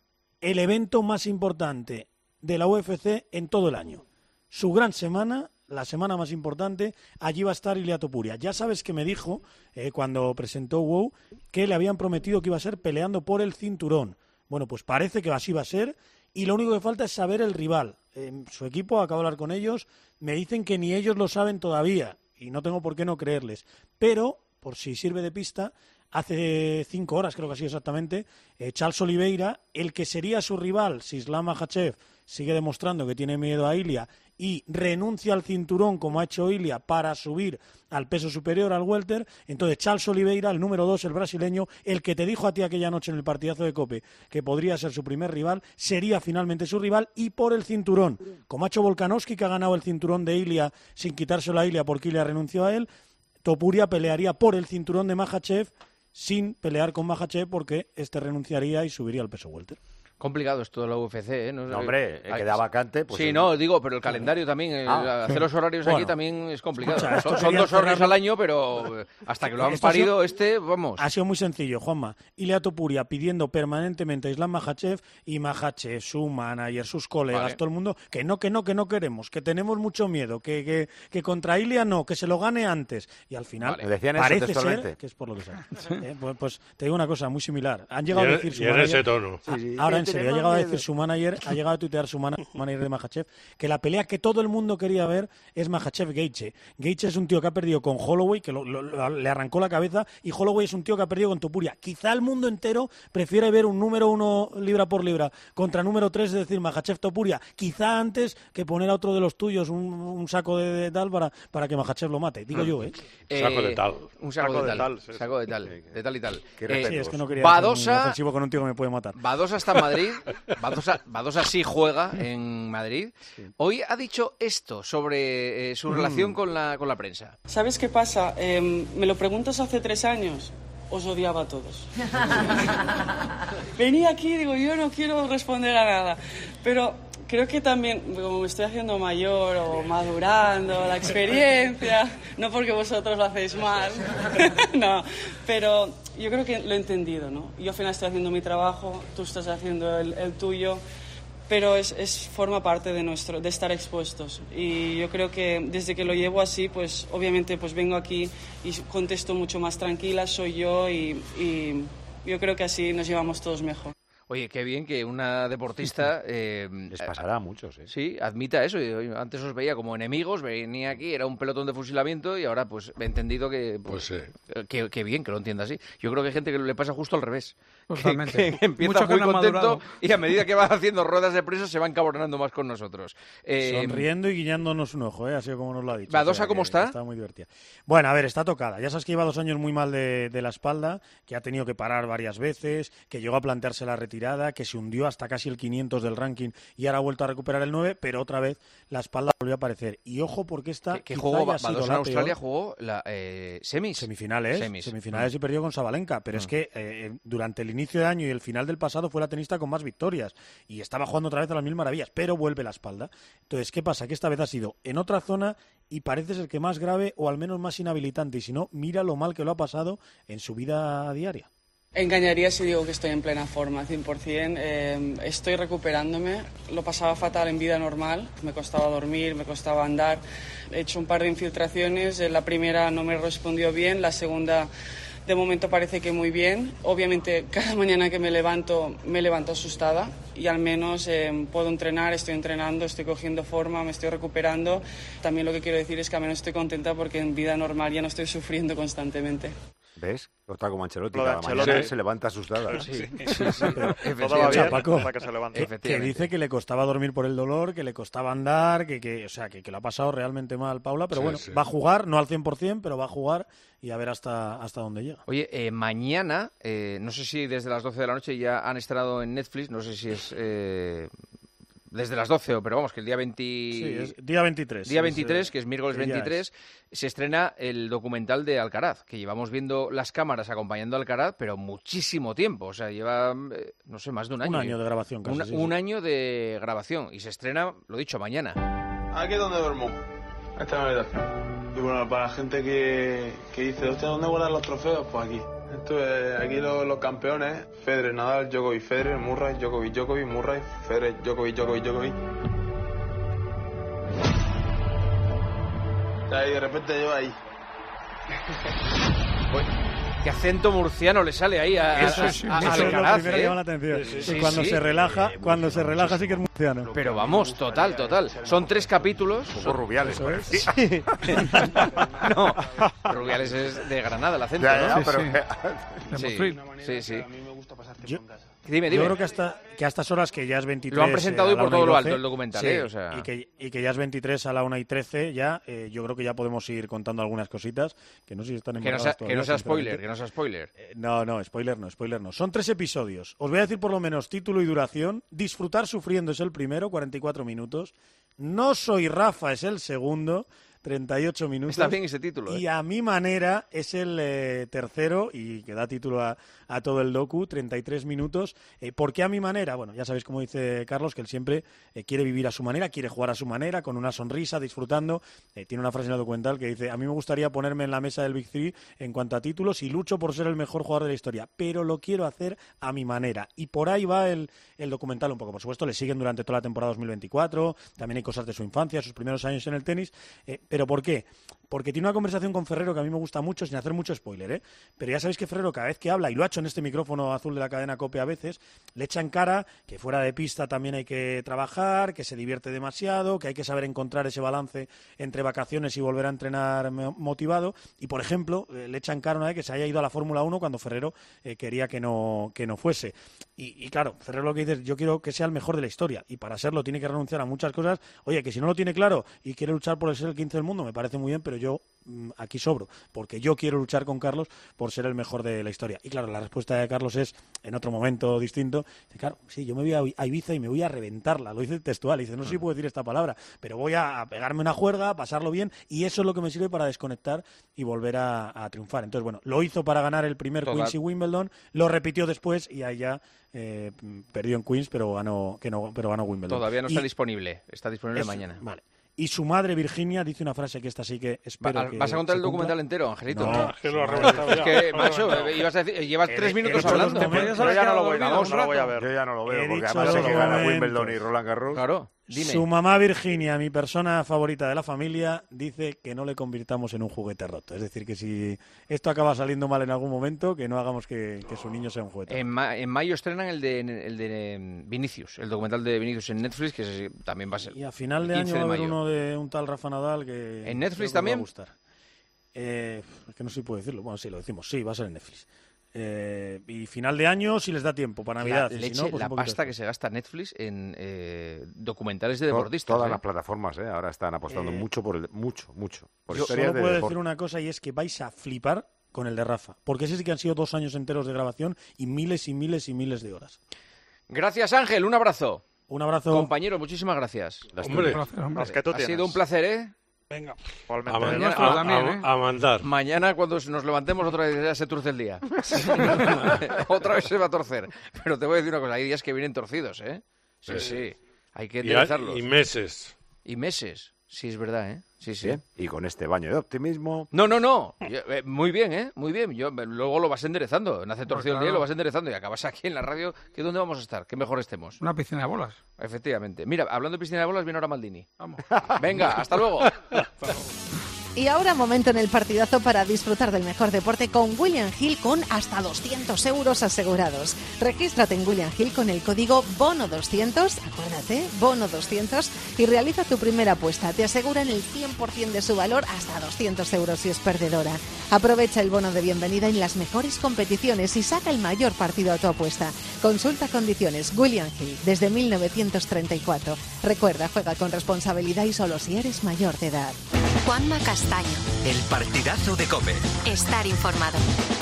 el evento más importante de la U F C en todo el año. Su gran semana, la semana más importante, allí va a estar Ilia Topuria. Ya sabes que me dijo, eh, cuando presentó WoW, que le habían prometido que iba a ser peleando por el cinturón. Bueno, pues parece que así va a ser. Y lo único que falta es saber el rival. Eh, su equipo, acabo de hablar con ellos, me dicen que ni ellos lo saben todavía, y no tengo por qué no creerles. Pero, por si sirve de pista, hace cinco horas, creo que así exactamente, eh, Charles Oliveira, el que sería su rival, si Islam Makhachev sigue demostrando que tiene miedo a Ilia y renuncia al cinturón como ha hecho Ilia para subir al peso superior, al welter, entonces Charles Oliveira, el número dos, el brasileño, el que te dijo a ti aquella noche en el partidazo de COPE que podría ser su primer rival, sería finalmente su rival y por el cinturón. Como ha hecho Volkanovski, que ha ganado el cinturón de Ilia sin quitárselo a Ilia porque Ilia renunció a él, Topuria pelearía por el cinturón de Makhachev sin pelear con Makhachev porque este renunciaría y subiría al peso welter. Complicado esto de la U F C, ¿eh? No, no hombre, eh, queda vacante. Pues sí, el... no, digo, pero el calendario también, el ah, hacer los horarios bueno, aquí también es complicado. Escucha, son son dos cerrarlo... horarios al año, pero hasta que lo han esto parido sido... este, vamos. Ha sido muy sencillo, Juanma. Ilia Topuria pidiendo permanentemente a Islam Makhachev y Makhachev, su manager, sus colegas, vale. todo el mundo, que no, que no, que no queremos, que tenemos mucho miedo, que, que, que contra Ilia no, que se lo gane antes. Y al final vale. decían parece eso ser que es por lo que sea. eh, pues, pues te digo una cosa muy similar. Han llegado y a decir su y en manager, ese tono. Sí, sí. Ahora en serio, ha llegado a decir su manager, ha llegado a tuitear su man manager de Makhachev, que la pelea que todo el mundo quería ver es Makhachev-Gaethje. Gaethje es un tío que ha perdido con Holloway, que lo, lo, lo, le arrancó la cabeza, y Holloway es un tío que ha perdido con Topuria. Quizá el mundo entero prefiere ver un número uno libra por libra contra número tres, es decir, Makhachev-Topuria, quizá antes que poner a otro de los tuyos un, un saco de, de tal para, para que Makhachev lo mate. Digo yo, ¿eh? eh saco de tal. Un saco, saco de, de tal. tal sí, saco de tal. De tal y tal. Eh, sí, es que no quería Badosa, un ofensivo con un tío que me puede matar. Badosa está en Madrid. Badosa, Badosa sí juega en Madrid. Sí. Hoy ha dicho esto sobre eh, su mm. relación con la, con la prensa. ¿Sabes qué pasa? Eh, me lo preguntas hace tres años. Os odiaba a todos. Venía aquí y digo, yo no quiero responder a nada. Pero creo que también, como me estoy haciendo mayor o madurando, la experiencia, no porque vosotros lo hacéis mal, no, pero yo creo que lo he entendido, ¿no? Yo al final estoy haciendo mi trabajo, tú estás haciendo el, el tuyo, pero es, es forma parte de nuestro de estar expuestos, y yo creo que desde que lo llevo así, pues obviamente pues vengo aquí y contesto mucho más tranquila, soy yo, y, y yo creo que así nos llevamos todos mejor. Oye, qué bien que una deportista... Eh, Les pasará a muchos, ¿eh? Sí, admita eso. Antes os veía como enemigos, venía aquí, era un pelotón de fusilamiento, y ahora pues he entendido que... Pues, pues sí. Que, que bien, que lo entienda así. Yo creo que hay gente que le pasa justo al revés. Totalmente. Que, que empieza Mucho muy que contento madurado. Y a medida que va haciendo ruedas de prensa se va encabronando más con nosotros. Eh, Sonriendo y guiñándonos un ojo, ¿eh? Así como nos lo ha dicho. ¿Badosa o sea, cómo está? Está muy divertida. Bueno, a ver, está tocada. Ya sabes que lleva dos años muy mal de, de la espalda, que ha tenido que parar varias veces, que llegó a plantearse la retirada retirada, que se hundió hasta casi el quinientos del ranking y ahora ha vuelto a recuperar el nueve, pero otra vez la espalda volvió a aparecer. Y ojo porque esta que, que jugó Badosa en Australia, jugó la, eh, semis. Semifinales, semis. semifinales mm. y perdió con Sabalenka, pero mm. es que eh, durante el inicio de año y el final del pasado fue la tenista con más victorias y estaba jugando otra vez a las mil maravillas, pero vuelve la espalda. Entonces, ¿qué pasa? Que esta vez ha sido en otra zona y parece ser que más grave o al menos más inhabilitante, y si no, mira lo mal que lo ha pasado en su vida diaria. Engañaría si digo que estoy en plena forma, cien por ciento. Eh, estoy recuperándome. Lo pasaba fatal en vida normal. Me costaba dormir, me costaba andar. He hecho un par de infiltraciones. La primera no me respondió bien, la segunda de momento parece que muy bien. Obviamente cada mañana que me levanto, me levanto asustada y al menos eh, puedo entrenar, estoy entrenando, estoy cogiendo forma, me estoy recuperando. También lo que quiero decir es que al menos estoy contenta porque en vida normal ya no estoy sufriendo constantemente. ¿Ves? Está como Ancelotti, Lo de cada Ancelotti. mañana se levanta asustada. Sí, sí, sí, sí, pero todo va bien Paco, hasta que se levanta. eh, que dice que le costaba dormir por el dolor, que le costaba andar, que, que o sea, que, que lo ha pasado realmente mal Paula, pero Sí, bueno, sí. va a jugar, no al cien por ciento, pero va a jugar y a ver hasta, hasta dónde llega. Oye, eh, mañana, eh, no sé si desde las doce de la noche ya han estrenado en Netflix, no sé si es... Eh, desde las doce, pero vamos, que el día veinte... Sí, es día veintitrés. Día Es, veintitrés, eh, que es miércoles que ya veintitrés, se estrena el documental de Alcaraz, que llevamos viendo las cámaras acompañando a Alcaraz, pero muchísimo tiempo. O sea, lleva, eh, no sé, más de un año. Un año de grabación casi, Un, sí, un sí. año de grabación. Y se estrena, lo dicho, mañana. ¿Aquí es donde duermo? Esta es mi habitación. Y bueno, para la gente que, que dice, hostia, ¿dónde guardan los trofeos? Pues aquí. Esto es, aquí los, los campeones, Federer, Nadal, Djokovic, Federer, Murray, Djokovic, Djokovic, Murray, Federer, Djokovic, Djokovic, Djokovic. Y ahí de repente yo ahí. Uy, qué acento murciano le sale ahí a, a, Eso es, a- a eso es lo Alcaraz, primero que ¿eh? llama la atención. Sí, sí, Y cuando sí. se relaja, cuando se relaja sí que es murciano. Pero vamos, total, total. Son tres capítulos. Un poco Rubiales, Eso parece. es. Sí. No, Rubiales es de Granada el acento, Ya, ya, ¿no? pero- Sí, Sí. sí, sí. Yo, Dime, dime. yo creo que hasta, que a estas horas que ya es veintitrés... Lo han presentado eh, hoy a la por una y todo lo doce, alto el documental, sí, ¿eh? O sea... y, que, y que ya es veintitrés a la una y trece ya, eh, yo creo que ya podemos ir contando algunas cositas, que no sé si están Que no embargadas sea, que todavía, no sea spoiler, sinceramente. que no sea spoiler. Eh, No, no, spoiler no, spoiler no. Son tres episodios. Os voy a decir por lo menos título y duración. Disfrutar sufriendo es el primero, cuarenta y cuatro minutos. No soy Rafa es el segundo, treinta y ocho minutos. Está bien ese título, ¿eh? Y a mi manera es el eh, tercero y que da título a, a todo el docu, treinta y tres minutos. Eh, ¿Por qué a mi manera? Bueno, ya sabéis como dice Carlos, que él siempre eh, quiere vivir a su manera, quiere jugar a su manera, con una sonrisa, disfrutando. Eh, tiene una frase en el documental que dice, a mí me gustaría ponerme en la mesa del Big Three en cuanto a títulos y lucho por ser el mejor jugador de la historia, pero lo quiero hacer a mi manera. Y por ahí va el, el documental un poco. Por supuesto, le siguen durante toda la temporada dos mil veinticuatro, también hay cosas de su infancia, sus primeros años en el tenis. Eh, ¿Pero por qué? Porque tiene una conversación con Ferrero que a mí me gusta mucho, sin hacer mucho spoiler, ¿eh? Pero ya sabéis que Ferrero cada vez que habla, y lo ha hecho en este micrófono azul de la cadena COPE a veces, le echa en cara que fuera de pista también hay que trabajar, que se divierte demasiado, que hay que saber encontrar ese balance entre vacaciones y volver a entrenar mo- motivado. Y, por ejemplo, eh, le echa en cara una vez que se haya ido a la Fórmula uno cuando Ferrero eh, quería que no, que no fuese. Y, y claro, Ferrero lo que dice es, yo quiero que sea el mejor de la historia, y para serlo tiene que renunciar a muchas cosas. Oye, que si no lo tiene claro y quiere luchar por ser el quince del mundo, me parece muy bien, pero yo mm, aquí sobro, porque yo quiero luchar con Carlos por ser el mejor de la historia. Y claro, la respuesta de Carlos es, en otro momento distinto, dice, claro, sí, yo me voy a, a Ibiza y me voy a reventarla, lo dice textual, dice, no sé si puedo decir esta palabra, pero voy a, a pegarme una juerga, a pasarlo bien, y eso es lo que me sirve para desconectar y volver a, a triunfar. Entonces, bueno, lo hizo para ganar el primer Total. Queens y Wimbledon, lo repitió después y ahí ya eh, perdió en Queens, pero ganó, que no, pero ganó Wimbledon. Todavía no está Y- disponible, está disponible eso, mañana. Vale. Y su madre, Virginia, dice una frase que esta sí que espero Va- que ¿Vas a contar se el cumpla. documental entero, Angelito? No, Es que lo ha reventado Es ya. que, Lo ha macho, reventado. eh, ibas a decir, llevas He- tres he minutos dicho los hablando. momentos- Yo ya no lo voy, Vamos, no lo voy a ver. Yo ya no lo veo, He porque dicho además sé los que gana momentos. Wimbledon y Roland Garros. Claro, dime. Su mamá Virginia, mi persona favorita de la familia, dice que no le convirtamos en un juguete roto. Es decir, que si esto acaba saliendo mal en algún momento, que no hagamos que, que su niño sea un juguete En, ma- en mayo estrenan el de, el de em, Vinicius, el documental de Vinicius en Netflix, que se- también va a ser. Y a final de el año quince va a haber mayo. uno de un tal Rafa Nadal que... ¿En Netflix creo que os también? va a gustar. Eh, es que no sé si puedo decirlo. Bueno, sí, lo decimos. Sí, va a ser en Netflix. Eh, y final de año si les da tiempo para Navidad. La y leche, si no, pues la un poquito pasta que después. se gasta Netflix en eh, documentales de To- deportistas. Todas ¿eh? las plataformas, ¿eh? Ahora están apostando Eh, mucho por el... Mucho, mucho. Por Yo historias solo de puedo deporte. decir una cosa y es que vais a flipar con el de Rafa. Porque ese sí que han sido dos años enteros de grabación y miles y miles y miles de horas. Gracias, Ángel, un abrazo. Un abrazo. Compañero, muchísimas gracias. Hombre, las que tú ha tienes. sido un placer, ¿eh? Venga. A, man- a, a, a mandar. Mañana, cuando nos levantemos, otra vez ya se torce el día. Otra vez se va a torcer. Pero te voy a decir una cosa, hay días que vienen torcidos, ¿eh? Sí, sí. Hay que enderezarlos. Y, y meses. Y meses. Sí, es verdad, ¿eh? Sí, sí. Bien. Y con este baño de optimismo... No, no, no. Yo, eh, muy bien, ¿eh? Muy bien. Yo, luego lo vas enderezando. Nace torcido el día y lo vas enderezando. Y acabas aquí en la radio. ¿Que dónde vamos a estar? Que mejor estemos. Una piscina de bolas. Efectivamente. Mira, hablando de piscina de bolas, viene ahora Maldini. Vamos. Venga, hasta luego. Y ahora momento en el partidazo para disfrutar del mejor deporte con William Hill con hasta doscientos euros asegurados. Regístrate en William Hill con el código bono doscientos, acuérdate, bono doscientos, y realiza tu primera apuesta. Te aseguran el cien por ciento de su valor hasta doscientos euros si es perdedora. Aprovecha el bono de bienvenida en las mejores competiciones y saca el mayor partido a tu apuesta. Consulta condiciones. William Hill, desde mil novecientos treinta y cuatro. Recuerda, juega con responsabilidad y solo si eres mayor de edad. Juanma Castaño. El partidazo de COPE. Estar informado.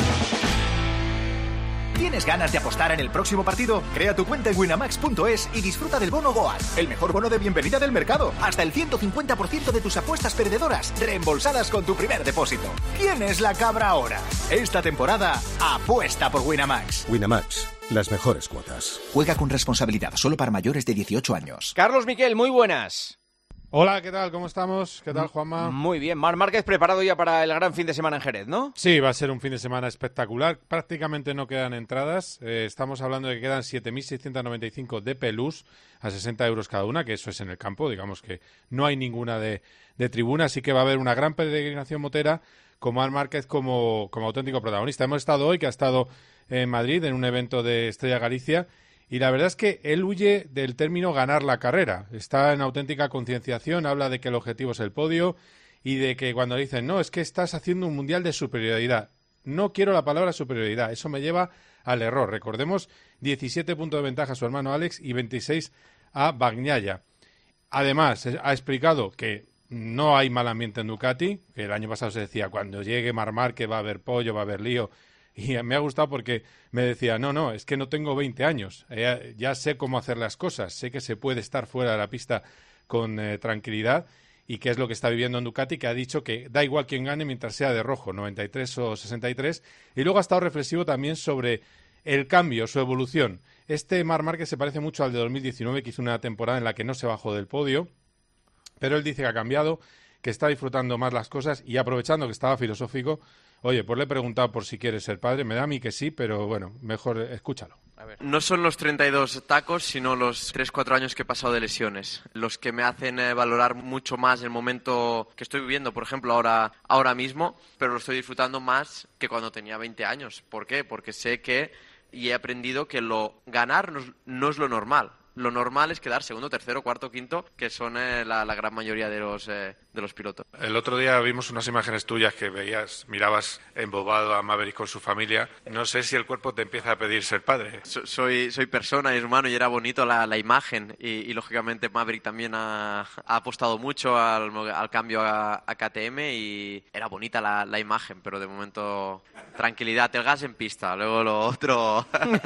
¿Tienes ganas de apostar en el próximo partido? Crea tu cuenta en winamax punto es y disfruta del bono Goal, el mejor bono de bienvenida del mercado. Hasta el ciento cincuenta por ciento de tus apuestas perdedoras reembolsadas con tu primer depósito. ¿Quién es la cabra ahora? Esta temporada, apuesta por Winamax. Winamax, las mejores cuotas. Juega con responsabilidad, solo para mayores de dieciocho años. Carlos Miquel, muy buenas. Hola, ¿qué tal? ¿Cómo estamos? ¿Qué tal, Juanma? Muy bien. Marc Márquez preparado ya para el gran fin de semana en Jerez, ¿no? Sí, va a ser un fin de semana espectacular. Prácticamente no quedan entradas. Eh, estamos hablando de que quedan siete mil seiscientos noventa y cinco de Pelús a sesenta euros cada una, que eso es en el campo. Digamos que no hay ninguna de, de tribuna, así que va a haber una gran peregrinación motera con Marc Márquez como, como auténtico protagonista. Hemos estado hoy, que ha estado en Madrid, en un evento de Estrella Galicia, y la verdad es que él huye del término ganar la carrera. Está en auténtica concienciación, habla de que el objetivo es el podio y de que cuando le dicen, no, es que estás haciendo un mundial de superioridad. No quiero la palabra superioridad, eso me lleva al error. Recordemos, diecisiete puntos de ventaja a su hermano Alex y veintiséis a Bagnaia. Además, ha explicado que no hay mal ambiente en Ducati, que el año pasado se decía, cuando llegue Marc Márquez va a haber pollo, va a haber lío. Y me ha gustado porque me decía, no, no, es que no tengo veinte años, eh, ya sé cómo hacer las cosas, sé que se puede estar fuera de la pista con eh, tranquilidad, y que es lo que está viviendo en Ducati, que ha dicho que da igual quién gane mientras sea de rojo, noventa y tres o sesenta y tres, y luego ha estado reflexivo también sobre el cambio, su evolución. Este Marc Márquez se parece mucho al de dos mil diecinueve, que hizo una temporada en la que no se bajó del podio, pero él dice que ha cambiado, que está disfrutando más las cosas, y aprovechando que estaba filosófico, oye, pues le he preguntado por si quiere ser padre. Me da a mí que sí, pero bueno, mejor escúchalo. A ver. No son los treinta y dos tacos, sino los tres cuatro años que he pasado de lesiones, los que me hacen eh, valorar mucho más el momento que estoy viviendo, por ejemplo, ahora, ahora mismo, pero lo estoy disfrutando más que cuando tenía veinte años. ¿Por qué? Porque sé que, y he aprendido que lo ganar no es, no es lo normal. Lo normal es quedar segundo, tercero, cuarto, quinto, que son eh, la, la gran mayoría de los eh, de los pilotos. El otro día vimos unas imágenes tuyas que veías, mirabas embobado a Maverick con su familia. No sé si el cuerpo te empieza a pedir ser padre. So, soy soy persona y es humano y era bonito la, la imagen y, y lógicamente Maverick también ha, ha apostado mucho al, al cambio a, a K T M y era bonita la, la imagen, pero de momento tranquilidad, el gas en pista, luego lo otro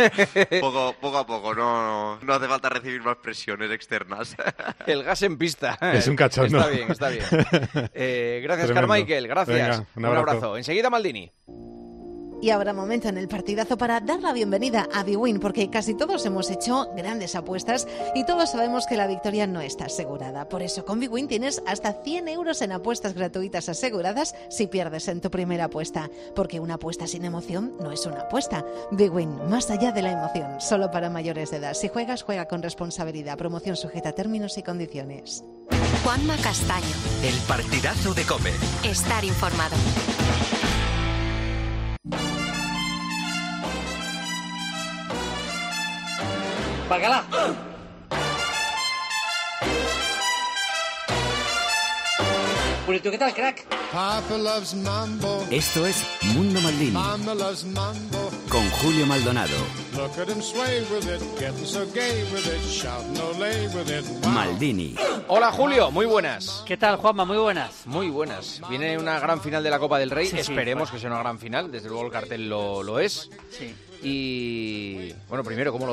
poco, poco a poco, no, no hace falta recibir más presiones externas. El gas en pista. Es un cachondo. Está bien, está bien. Eh, gracias, Carmichael, gracias. Venga, un abrazo. Un abrazo. Enseguida Maldini. Y ahora momento en el partidazo para dar la bienvenida a Bwin, porque casi todos hemos hecho grandes apuestas y todos sabemos que la victoria no está asegurada. Por eso con Bwin tienes hasta cien euros en apuestas gratuitas aseguradas si pierdes en tu primera apuesta, porque una apuesta sin emoción no es una apuesta. Bwin, más allá de la emoción, solo para mayores de edad. Si juegas, juega con responsabilidad. Promoción sujeta a términos y condiciones. Juanma Castaño. El partidazo de COPE. Estar informado. ¡Bacalá! Purito, ¿qué tal, crack? Esto es Mundo Maldini con Julio Maldonado. Maldini. Hola, Julio, muy buenas. ¿Qué tal, Juanma? Muy buenas. Muy buenas. Viene una gran final de la Copa del Rey. Sí, sí, Esperemos bueno. que sea una gran final. Desde luego el cartel lo, lo es. Sí. Y bueno, primero, ¿cómo lo ves?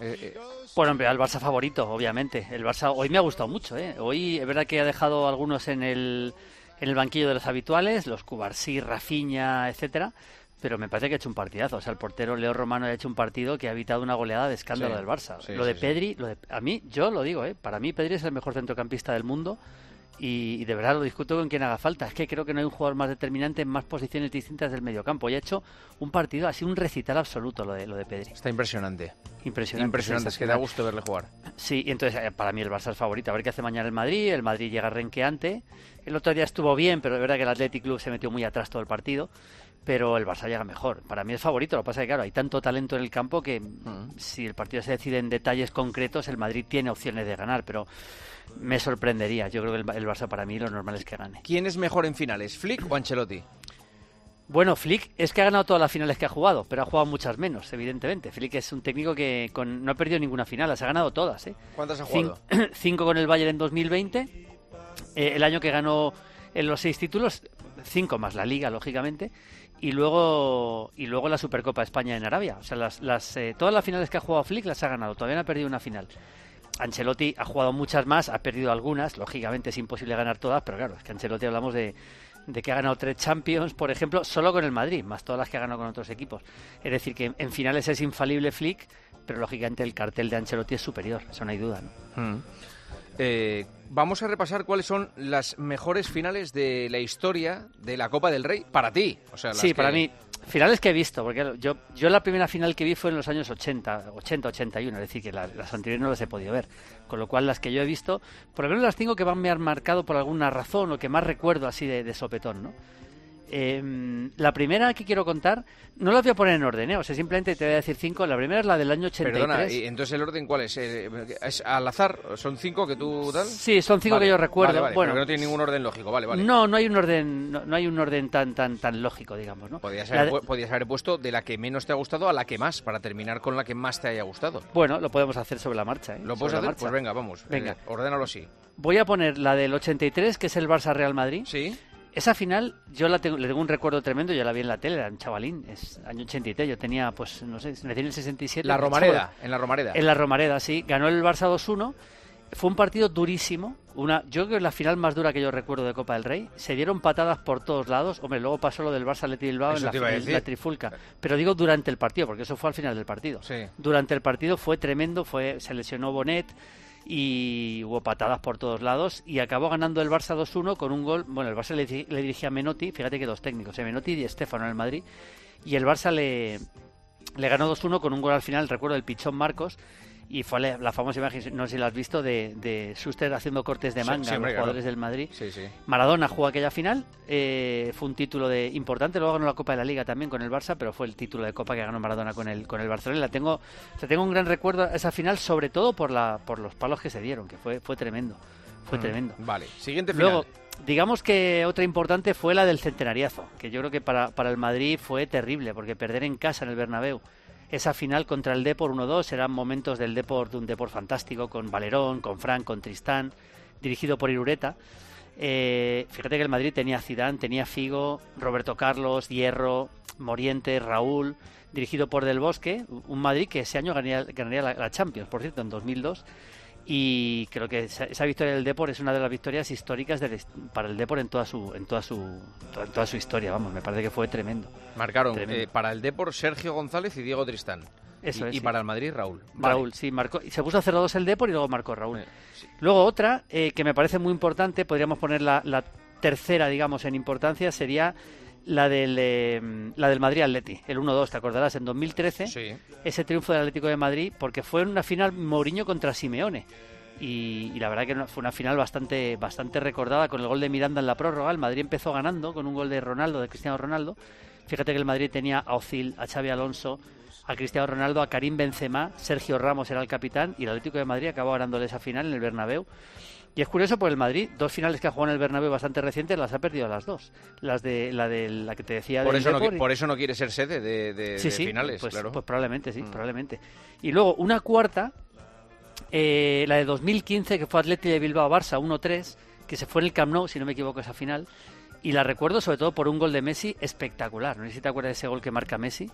Eh, eh. Bueno, hombre, al Barça favorito, obviamente. El Barça hoy me ha gustado mucho, ¿eh? Hoy es verdad que ha dejado algunos en el, en el banquillo de los habituales, los Cubarsí, Rafinha, etcétera. Pero me parece que ha hecho un partidazo. O sea, el portero Leo Romano ha hecho un partido que ha evitado una goleada de escándalo Sí, del Barça. sí, lo de sí, Pedri, sí. Lo de, a mí, yo lo digo, ¿eh? Para mí Pedri es el mejor centrocampista del mundo y, y de verdad lo discuto con quien haga falta. Es que creo que no hay un jugador más determinante en más posiciones distintas del mediocampo. Y ha hecho un partido, ha sido un recital absoluto lo de, lo de Pedri. Está impresionante. Impresionante. Impresionante, es que da gusto verle jugar. Sí, y entonces eh, para mí el Barça es favorito. A ver qué hace mañana el Madrid. El Madrid llega renqueante. El otro día estuvo bien, pero es verdad que el Athletic Club se metió muy atrás todo el partido. Pero el Barça llega mejor. Para mí es favorito. Lo que pasa es que, claro, hay tanto talento en el campo que mm. si el partido se decide en detalles concretos, el Madrid tiene opciones de ganar, pero me sorprendería. Yo creo que el, el Barça para mí lo normal es que gane. ¿Quién es mejor en finales, Flick o Ancelotti? Bueno, Flick es que ha ganado todas las finales que ha jugado, pero ha jugado muchas menos, evidentemente. Flick es un técnico que con, no ha perdido ninguna final, las ha ganado todas. ¿eh? ¿Cuántas ha jugado? Cin- cinco con el Bayern en dos mil veinte, eh, el año que ganó en los seis títulos, cinco más la Liga, lógicamente, y luego y luego la Supercopa de España en Arabia. O sea, las, las eh, todas las finales que ha jugado Flick las ha ganado, todavía no ha perdido una final. Ancelotti ha jugado muchas más, ha perdido algunas, lógicamente es imposible ganar todas, pero claro, es que Ancelotti hablamos de, de que ha ganado tres Champions, por ejemplo, solo con el Madrid, más todas las que ha ganado con otros equipos. Es decir, que en finales es infalible Flick, pero lógicamente el cartel de Ancelotti es superior, eso no hay duda, ¿no? Mm. Eh, vamos a repasar cuáles son las mejores finales de la historia de la Copa del Rey para ti. O sea, las sí, que... para mí, finales que he visto, porque yo yo la primera final que vi fue en los años ochenta, ochenta, ochenta y uno, es decir, que la, las anteriores no las he podido ver. Con lo cual, las que yo he visto, por lo menos las tengo que me han marcado por alguna razón, o que más recuerdo así de, de sopetón, ¿no? Eh, la primera que quiero contar, no la voy a poner en orden, ¿eh? O sea, simplemente te voy a decir cinco. La primera es la del año ochenta y tres. Perdona, ¿y entonces el orden cuál es? Eh, ¿Es al azar? ¿Son cinco que tú tal? Sí, son cinco vale, que yo recuerdo. Vale, vale, bueno, pero que no tiene ningún orden lógico, vale, vale. No, no hay un orden, no, no hay un orden tan tan tan lógico, digamos, ¿no? Podías haber, de... pu- podías haber puesto de la que menos te ha gustado a la que más, para terminar con la que más te haya gustado. Bueno, lo podemos hacer sobre la marcha, ¿eh? ¿Lo Sobre puedes la hacer? marcha. Pues venga, vamos. Venga. Eh, ordénalo así. Voy a poner la del ochenta y tres, que es el Barça-Real Madrid. Sí. Esa final, yo la tengo, le tengo un recuerdo tremendo, yo la vi en la tele, era un chavalín, es año ochenta y tres, yo tenía, pues, no sé, nací en el sesenta y siete. La Romareda, en la Romareda. En la Romareda, sí. Ganó el Barça dos uno. Fue un partido durísimo. Una, yo creo que es la final más dura que yo recuerdo de Copa del Rey. Se dieron patadas por todos lados. Hombre, luego pasó lo del Barça Athletic Bilbao en la, en la trifulca. Pero digo durante el partido, porque eso fue al final del partido. Sí. Durante el partido fue tremendo, fue se lesionó Bonet y hubo patadas por todos lados y acabó ganando el Barça dos uno con un gol. Bueno, el Barça le, le dirigía a Menotti, fíjate que dos técnicos, eh, Menotti y Stéfano en el Madrid, y el Barça le, le ganó dos uno con un gol al final, recuerdo el pichón Marcos, y fue la, la famosa imagen, no sé si la has visto, de, de Schuster haciendo cortes de manga Sí, sí, a hombre, los jugadores claro. del Madrid. Sí, sí. Maradona jugó aquella final, eh, fue un título de importante, luego ganó la Copa de la Liga también con el Barça, pero fue el título de Copa que ganó Maradona con el con el Barcelona. La tengo, o sea, tengo un gran recuerdo a esa final, sobre todo por la por los palos que se dieron, que fue fue tremendo, fue Mm, tremendo. Vale, siguiente final. Luego, digamos que otra importante fue la del centenariazo, que yo creo que para, para el Madrid fue terrible, porque perder en casa en el Bernabéu esa final contra el Depor uno dos, eran momentos del Depor, de un Depor fantástico, con Valerón, con Fran, con Tristán, dirigido por Irureta. Eh, fíjate que el Madrid tenía Zidane, tenía Figo, Roberto Carlos, Hierro, Morientes, Raúl, dirigido por Del Bosque, un Madrid que ese año ganaría, ganaría la, la Champions, por cierto, en dos mil dos. Y creo que esa, esa victoria del Depor es una de las victorias históricas del, para el Depor en toda su en toda su en toda su historia, vamos, me parece que fue tremendo. Marcaron Tremendo. eh, para el Depor Sergio González y Diego Tristán. Eso y, es, y sí. para el Madrid Raúl. Vale. Raúl, sí, marcó, y se puso a cero dos el Depor y luego marcó Raúl. Eh, sí. Luego otra eh, que me parece muy importante, podríamos poner la, la tercera, digamos, en importancia, sería la del eh, la del Madrid Atleti, el uno dos, te acordarás, en dos mil trece, Sí. ese triunfo del Atlético de Madrid, porque fue en una final Mourinho contra Simeone. Y, y la verdad que fue una final bastante bastante recordada, con el gol de Miranda en la prórroga. El Madrid empezó ganando con un gol de Ronaldo, de Cristiano Ronaldo. Fíjate que el Madrid tenía a Ozil, a Xavi Alonso, a Cristiano Ronaldo, a Karim Benzema, Sergio Ramos era el capitán, y el Atlético de Madrid acabó ganándole esa final en el Bernabéu. Y es curioso porque el Madrid, dos finales que ha jugado en el Bernabéu bastante recientes, las ha perdido las dos. Las de la de la que te decía Por del eso, no, Depor qui- y- por eso no quiere ser sede de, de- sí, de sí, finales, pues, claro. pues probablemente, sí, Mm. probablemente. Y luego una cuarta, eh, la de dos mil quince, que fue Atleti de Bilbao-Barça uno tres, que se fue en el Camp Nou, si no me equivoco, esa final. Y la recuerdo sobre todo por un gol de Messi espectacular. No sé si te acuerdas de ese gol que marca Messi,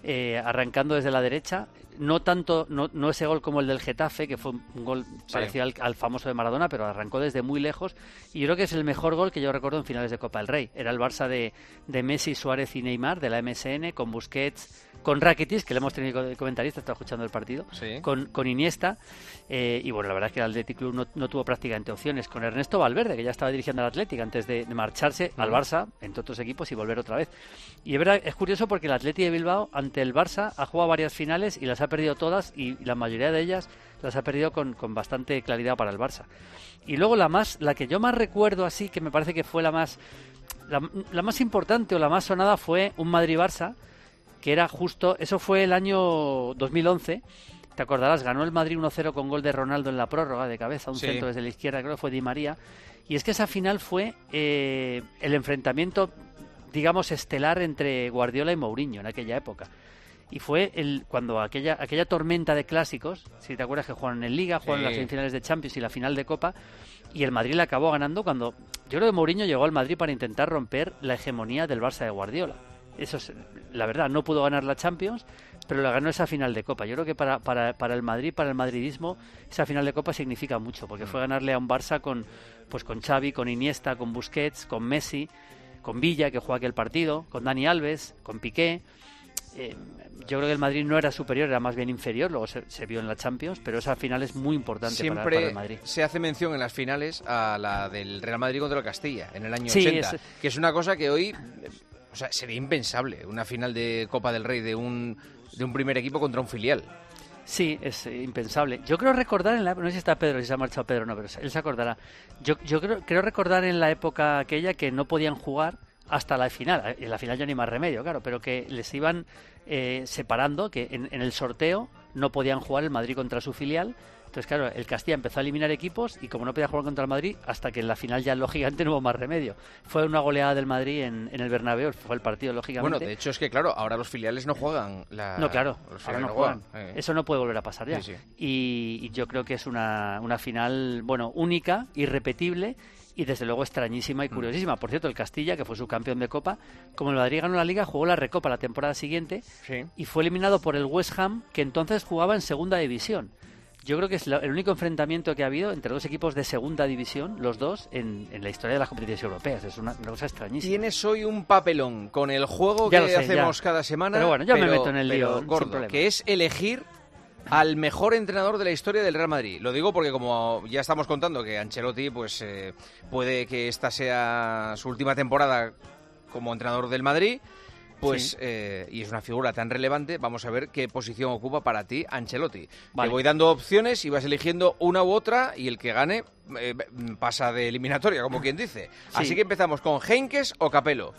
eh, arrancando desde la derecha. No tanto, no, no ese gol como el del Getafe, que fue un gol Sí. parecido al, al famoso de Maradona, pero arrancó desde muy lejos. Y yo creo que es el mejor gol que yo recuerdo en finales de Copa del Rey. Era el Barça de, de Messi, Suárez y Neymar, de la M S N, con Busquets, con Rakitic, que le hemos tenido de comentarista, estaba escuchando el partido, Sí. con, con Iniesta. Eh, y bueno, la verdad es que el Athletic Club no, no tuvo prácticamente opciones. Con Ernesto Valverde, que ya estaba dirigiendo al Athletic antes de, de marcharse al Ujú. Barça, entre otros equipos, y volver otra vez. Y es verdad, es curioso porque el Athletic de Bilbao ante el Barça ha jugado varias finales y las ha perdido todas, y la mayoría de ellas las ha perdido con, con bastante claridad para el Barça. Y luego la más, la que yo más recuerdo así, que me parece que fue la más la, la más importante o la más sonada, fue un Madrid-Barça, que era justo, eso fue el año dos mil once, te acordarás, ganó el Madrid uno cero con gol de Ronaldo en la prórroga de cabeza, un Sí. centro desde la izquierda, creo que fue Di María, y es que esa final fue eh, el enfrentamiento, digamos, estelar entre Guardiola y Mourinho en aquella época. Y fue el cuando aquella aquella tormenta de clásicos, si te acuerdas que jugaron en Liga, jugaron Sí. las semifinales de Champions y la final de Copa, y el Madrid la acabó ganando cuando yo creo que Mourinho llegó al Madrid para intentar romper la hegemonía del Barça de Guardiola. Eso es la verdad, no pudo ganar la Champions, pero la ganó esa final de Copa. Yo creo que para, para, para el Madrid, para el madridismo, esa final de Copa significa mucho, porque fue ganarle a un Barça con pues con Xavi, con Iniesta, con Busquets, con Messi, con Villa, que juega aquel partido, con Dani Alves, con Piqué. Eh, yo creo que el Madrid no era superior, era más bien inferior, luego se, se vio en la Champions, pero esa final es muy importante para, Siempre para el Madrid. se hace mención en las finales a la del Real Madrid contra el Castilla, en el año Sí, ochenta, es- que es una cosa que hoy, eh, o sea, sería impensable, una final de Copa del Rey de un, de un primer equipo contra un filial. Sí, es eh, impensable. Yo creo recordar en la no sé si está Pedro, si se ha marchado Pedro, no, pero él se acordará. Yo, yo creo, creo recordar en la época aquella que no podían jugar hasta la final. En la final ya ni más remedio, claro, pero que les iban eh, separando, que en, en el sorteo no podían jugar el Madrid contra su filial. Entonces, claro, el Castilla empezó a eliminar equipos y como no podía jugar contra el Madrid, hasta que en la final ya, lógicamente, no hubo más remedio. Fue una goleada del Madrid en, en el Bernabéu, fue el partido, lógicamente. Bueno, de hecho es que, claro, ahora los filiales no juegan. La... No, claro, los ahora filiales no juegan. Eh. Eso no puede volver a pasar ya. Sí, sí. Y, y yo creo que es una, una final, bueno, única, irrepetible y desde luego extrañísima y curiosísima. Por cierto, el Castilla, que fue subcampeón de Copa, como el Madrid ganó la Liga, jugó la Recopa la temporada siguiente Sí. y fue eliminado por el West Ham, que entonces jugaba en Segunda División. Yo creo que es la- el único enfrentamiento que ha habido entre dos equipos de Segunda División, los dos, en, en la historia de las competiciones europeas. Es una, una cosa extrañísima. Tienes hoy un papelón con el juego Ya que lo sé, hacemos ya. cada semana. Pero bueno, ya me meto en el lío, pero sin gordo, problema. que es elegir al mejor entrenador de la historia del Real Madrid. Lo digo porque como ya estamos contando que Ancelotti pues eh, puede que esta sea su última temporada como entrenador del Madrid, pues Sí. eh, y es una figura tan relevante, vamos a ver qué posición ocupa para ti Ancelotti. Vale. Te voy dando opciones y vas eligiendo una u otra y el que gane eh, pasa de eliminatoria, como quien dice. Sí. Así que empezamos con Henkes o Capello.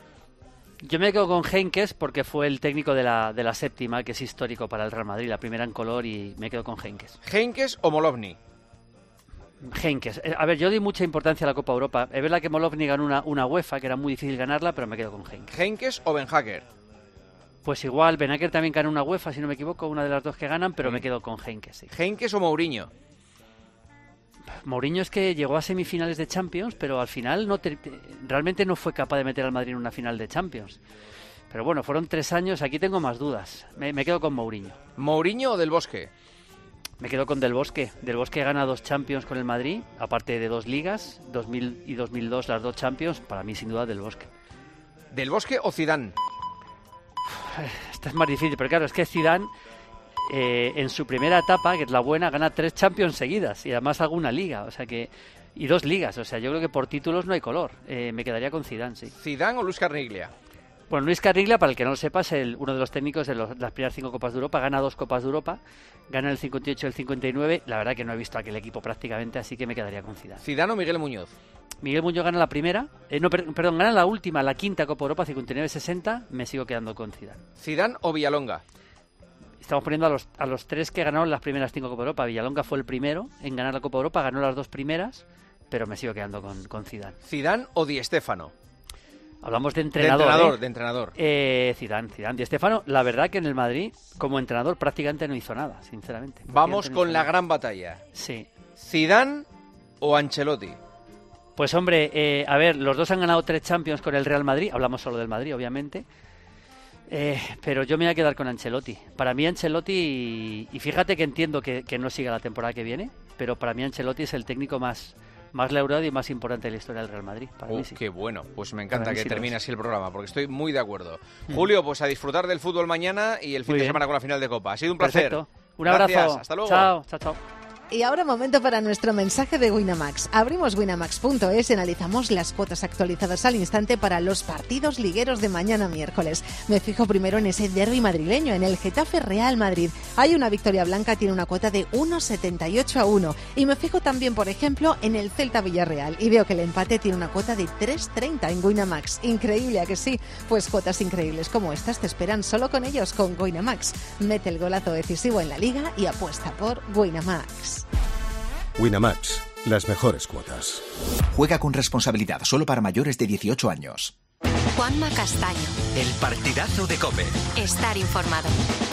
Yo me quedo con Henkes porque fue el técnico de la, de la séptima, que es histórico para el Real Madrid, la primera en color, y me quedo con Henkes. Henkes o Molovny. Henkes. Eh, A ver, yo di mucha importancia a la Copa Europa. Es verdad que Molovny ganó una, una UEFA, que era muy difícil ganarla, pero me quedo con Henkes. Henkes o Ben Hacker. Pues igual, Benaker también ganó una UEFA, si no me equivoco, una de las dos que ganan, pero Sí. me quedo con Henkes, sí. Henkes o Mourinho. Mourinho es que llegó a semifinales de Champions, pero al final no te- te- realmente no fue capaz de meter al Madrid en una final de Champions. Pero bueno, fueron tres años, aquí tengo más dudas. Me, me quedo con Mourinho. Mourinho o Del Bosque. Me quedo con Del Bosque. Del Bosque gana dos Champions con el Madrid, aparte de dos ligas, dos mil y dos mil dos las dos Champions, para mí sin duda Del Bosque. Del Bosque o Zidane. Esta es más difícil, pero claro, es que Zidane eh, en su primera etapa, que es la buena, gana tres Champions seguidas y además alguna liga, o sea que y dos ligas, o sea, yo creo que por títulos no hay color. Eh, me quedaría con Zidane, sí. Zidane o Luis Carniglia. Bueno, Luis Carriglia, para el que no lo sepa, es el, uno de los técnicos de los- las primeras cinco Copas de Europa, gana dos Copas de Europa, gana el cincuenta y ocho y el cincuenta y nueve, la verdad que no he visto aquel equipo prácticamente, así que me quedaría con Zidane. Zidane o Miguel Muñoz. Miguel Muñoz gana la primera, eh, no, per- perdón, gana la última, la quinta Copa Europa, cincuenta y nueve sesenta, me sigo quedando con Zidane. Zidane o Villalonga. Estamos poniendo a los, a los tres que ganaron las primeras cinco Copa Europa. Villalonga fue el primero en ganar la Copa Europa, ganó las dos primeras, pero me sigo quedando con, con Zidane. Zidane o Di Stéfano. Hablamos de entrenador. De entrenador, ¿eh? de entrenador. Eh, Zidane, Zidane. Di Stéfano, la verdad que en el Madrid, como entrenador, prácticamente no hizo nada, sinceramente. Vamos Prácticamente no con hizo la nada. gran batalla. Sí. Zidane o Ancelotti. Pues hombre, eh, a ver, los dos han ganado tres Champions con el Real Madrid, hablamos solo del Madrid, obviamente. Eh, pero yo me voy a quedar con Ancelotti. Para mí Ancelotti, y, y fíjate que entiendo que, que no siga la temporada que viene, pero para mí Ancelotti es el técnico más, más laureado y más importante de la historia del Real Madrid. Para oh, mí sí. Qué bueno, pues me encanta que sí termine así el programa, porque estoy muy de acuerdo. Mm. Julio, pues a disfrutar del fútbol mañana y el fin Muy de bien. semana con la final de Copa. Ha sido un placer. Perfecto. Un Gracias. abrazo. Hasta luego. Chao, chao, chao. Y ahora momento para nuestro mensaje de Winamax. Abrimos winamax punto es y analizamos las cuotas actualizadas al instante para los partidos ligueros de mañana miércoles. Me fijo primero en ese derbi madrileño, en el Getafe Real Madrid. Hay una victoria blanca, tiene una cuota de uno setenta y ocho a uno. Y me fijo también, por ejemplo, en el Celta Villarreal. Y veo que el empate tiene una cuota de tres treinta en Winamax. Increíble, ¿a que sí? Pues cuotas increíbles como estas te esperan solo con ellos, con Winamax. Mete el golazo decisivo en la liga y apuesta por Winamax. Winamax, las mejores cuotas. Juega con responsabilidad, solo para mayores de dieciocho años. Juanma Castaño. El partidazo de COPE. Estar informado.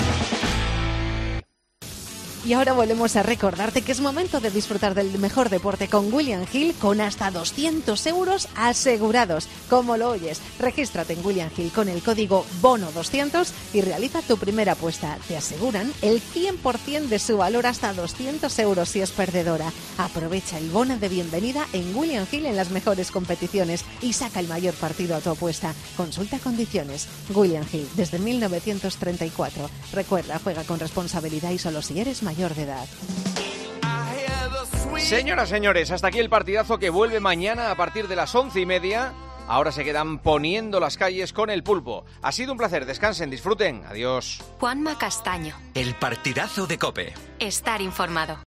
Y ahora volvemos a recordarte que es momento de disfrutar del mejor deporte con William Hill con hasta doscientos euros asegurados. Como lo oyes, regístrate en William Hill con el código bono doscientos y realiza tu primera apuesta. Te aseguran el cien por ciento de su valor hasta doscientos euros si es perdedora. Aprovecha el bono de bienvenida en William Hill en las mejores competiciones y saca el mayor partido a tu apuesta. Consulta condiciones. William Hill, desde mil novecientos treinta y cuatro. Recuerda, juega con responsabilidad y solo si eres mayor de edad. Señoras, señores, hasta aquí el partidazo que vuelve mañana a partir de las once y media. Ahora se quedan poniendo las calles con el pulpo. Ha sido un placer, descansen, disfruten. Adiós. Juanma Castaño. El partidazo de COPE. Estar informado.